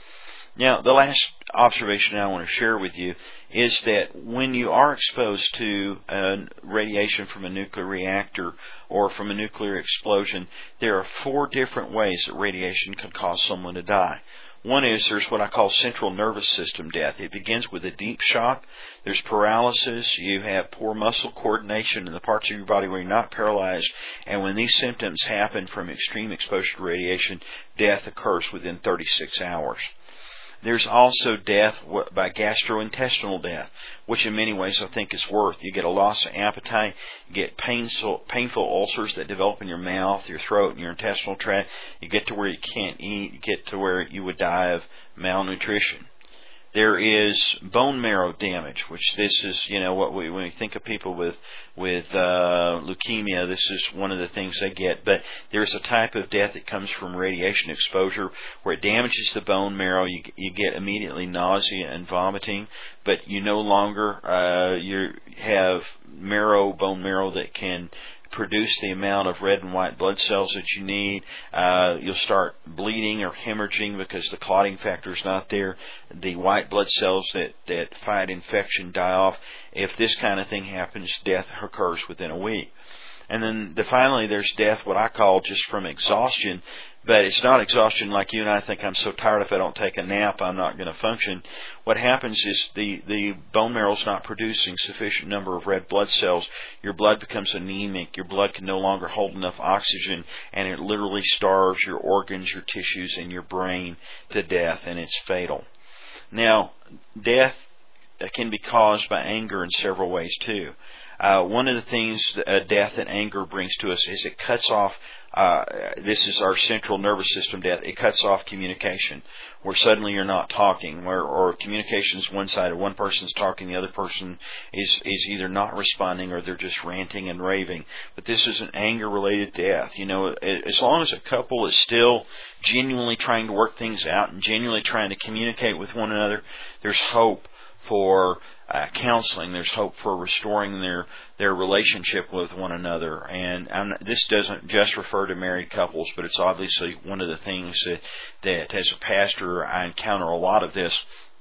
Now, the last observation I want to share with you is that when you are exposed to uh, radiation from a nuclear reactor or from a nuclear explosion, there are four different ways that radiation can cause someone to die. One is there's what I call central nervous system death. It begins with a deep shock. There's paralysis. You have poor muscle coordination in the parts of your body where you're not paralyzed. And when these symptoms happen from extreme exposure to radiation, death occurs within thirty-six hours. There's also death by gastrointestinal death, which in many ways I think is worse. You get a loss of appetite, you get painful, painful ulcers that develop in your mouth, your throat, and your intestinal tract. You get to where you can't eat, you get to where you would die of malnutrition. There is bone marrow damage, which this is, you know, what we, when we think of people with with uh, leukemia, this is one of the things they get. But there's a type of death that comes from radiation exposure where it damages the bone marrow. You, you get immediately nausea and vomiting, but you no longer uh, you have marrow, bone marrow that can produce the amount of red and white blood cells that you need. Uh, you'll start bleeding or hemorrhaging because the clotting factor is not there. The white blood cells that, that fight infection die off. If this kind of thing happens, death occurs within a week. And then the, finally there's death, what I call just from exhaustion. But it's not exhaustion like you and I think, I'm so tired if I don't take a nap, I'm not going to function. What happens is the, the bone marrow is not producing sufficient number of red blood cells. Your blood becomes anemic. Your blood can no longer hold enough oxygen, and it literally starves your organs, your tissues, and your brain to death, and it's fatal. Now, death can be caused by anger in several ways too. Uh, one of the things that, uh, death and anger brings to us is it cuts off, uh, this is our central nervous system death, it cuts off communication, where suddenly you're not talking, where, or communication's one-sided, one person's talking, the other person is, is either not responding or they're just ranting and raving. But this is an anger-related death. You know, as long as a couple is still genuinely trying to work things out and genuinely trying to communicate with one another, there's hope for uh, counseling. There's hope for restoring their their relationship with one another. And I'm, this doesn't just refer to married couples, but it's obviously one of the things that, that as a pastor I encounter a lot of this,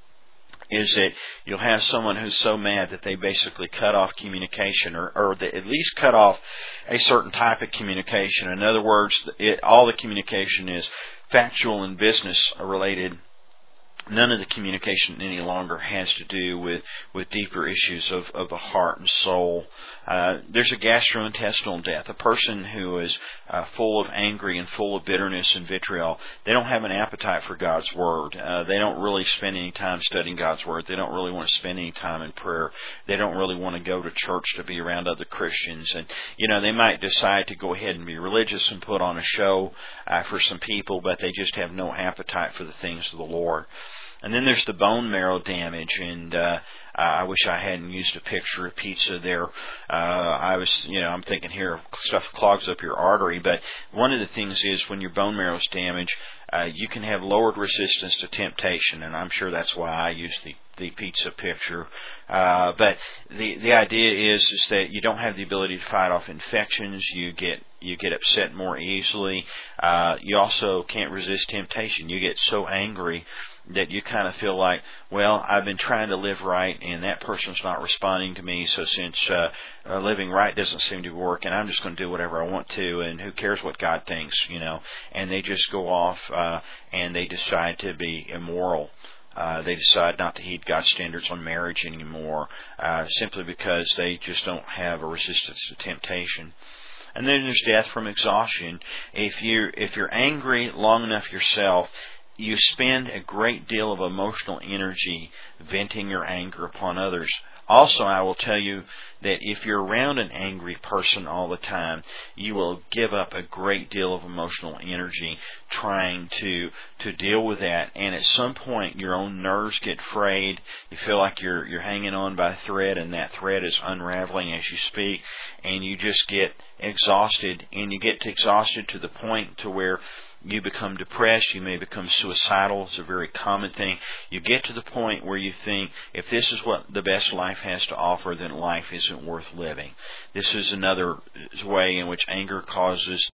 is that you'll have someone who's so mad that they basically cut off communication, or, or they at least cut off a certain type of communication. In other words, it, all the communication is factual and business related. None of the communication any longer has to do with, with deeper issues of, of the heart and soul. Uh, there's a gastrointestinal death. A person who is uh, full of angry and full of bitterness and vitriol, they don't have an appetite for God's Word. Uh, they don't really spend any time studying God's Word. They don't really want to spend any time in prayer. They don't really want to go to church to be around other Christians. And, you know, they might decide to go ahead and be religious and put on a show uh, for some people, but they just have no appetite for the things of the Lord. And then there's the bone marrow damage, and uh, I wish I hadn't used a picture of pizza there. Uh, I was, you know, I'm thinking here stuff clogs up your artery, but one of the things is when your bone marrow is damaged, uh, you can have lowered resistance to temptation, and I'm sure that's why I use the the pizza picture. Uh, but the the idea is is that you don't have the ability to fight off infections. You get you get upset more easily. Uh, you also can't resist temptation. You get so angry that you kind of feel like, well, I've been trying to live right, and that person's not responding to me, so since uh, uh, living right doesn't seem to work, and I'm just going to do whatever I want to, and who cares what God thinks, you know, and they just go off uh, and they decide to be immoral. Uh, they decide not to heed God's standards on marriage anymore, uh, simply because they just don't have a resistance to temptation. And then there's death from exhaustion. If you if you're angry long enough yourself, you spend a great deal of emotional energy venting your anger upon others. Also, I will tell you that if you're around an angry person all the time, you will give up a great deal of emotional energy trying to to deal with that. And at some point, your own nerves get frayed. You feel like you're you're hanging on by a thread, and that thread is unraveling as you speak, and you just get exhausted, and you get exhausted to the point to where you become depressed, you may become suicidal. It's a very common thing. You get to the point where you think, if this is what the best life has to offer, then life isn't worth living. This is another way in which anger causes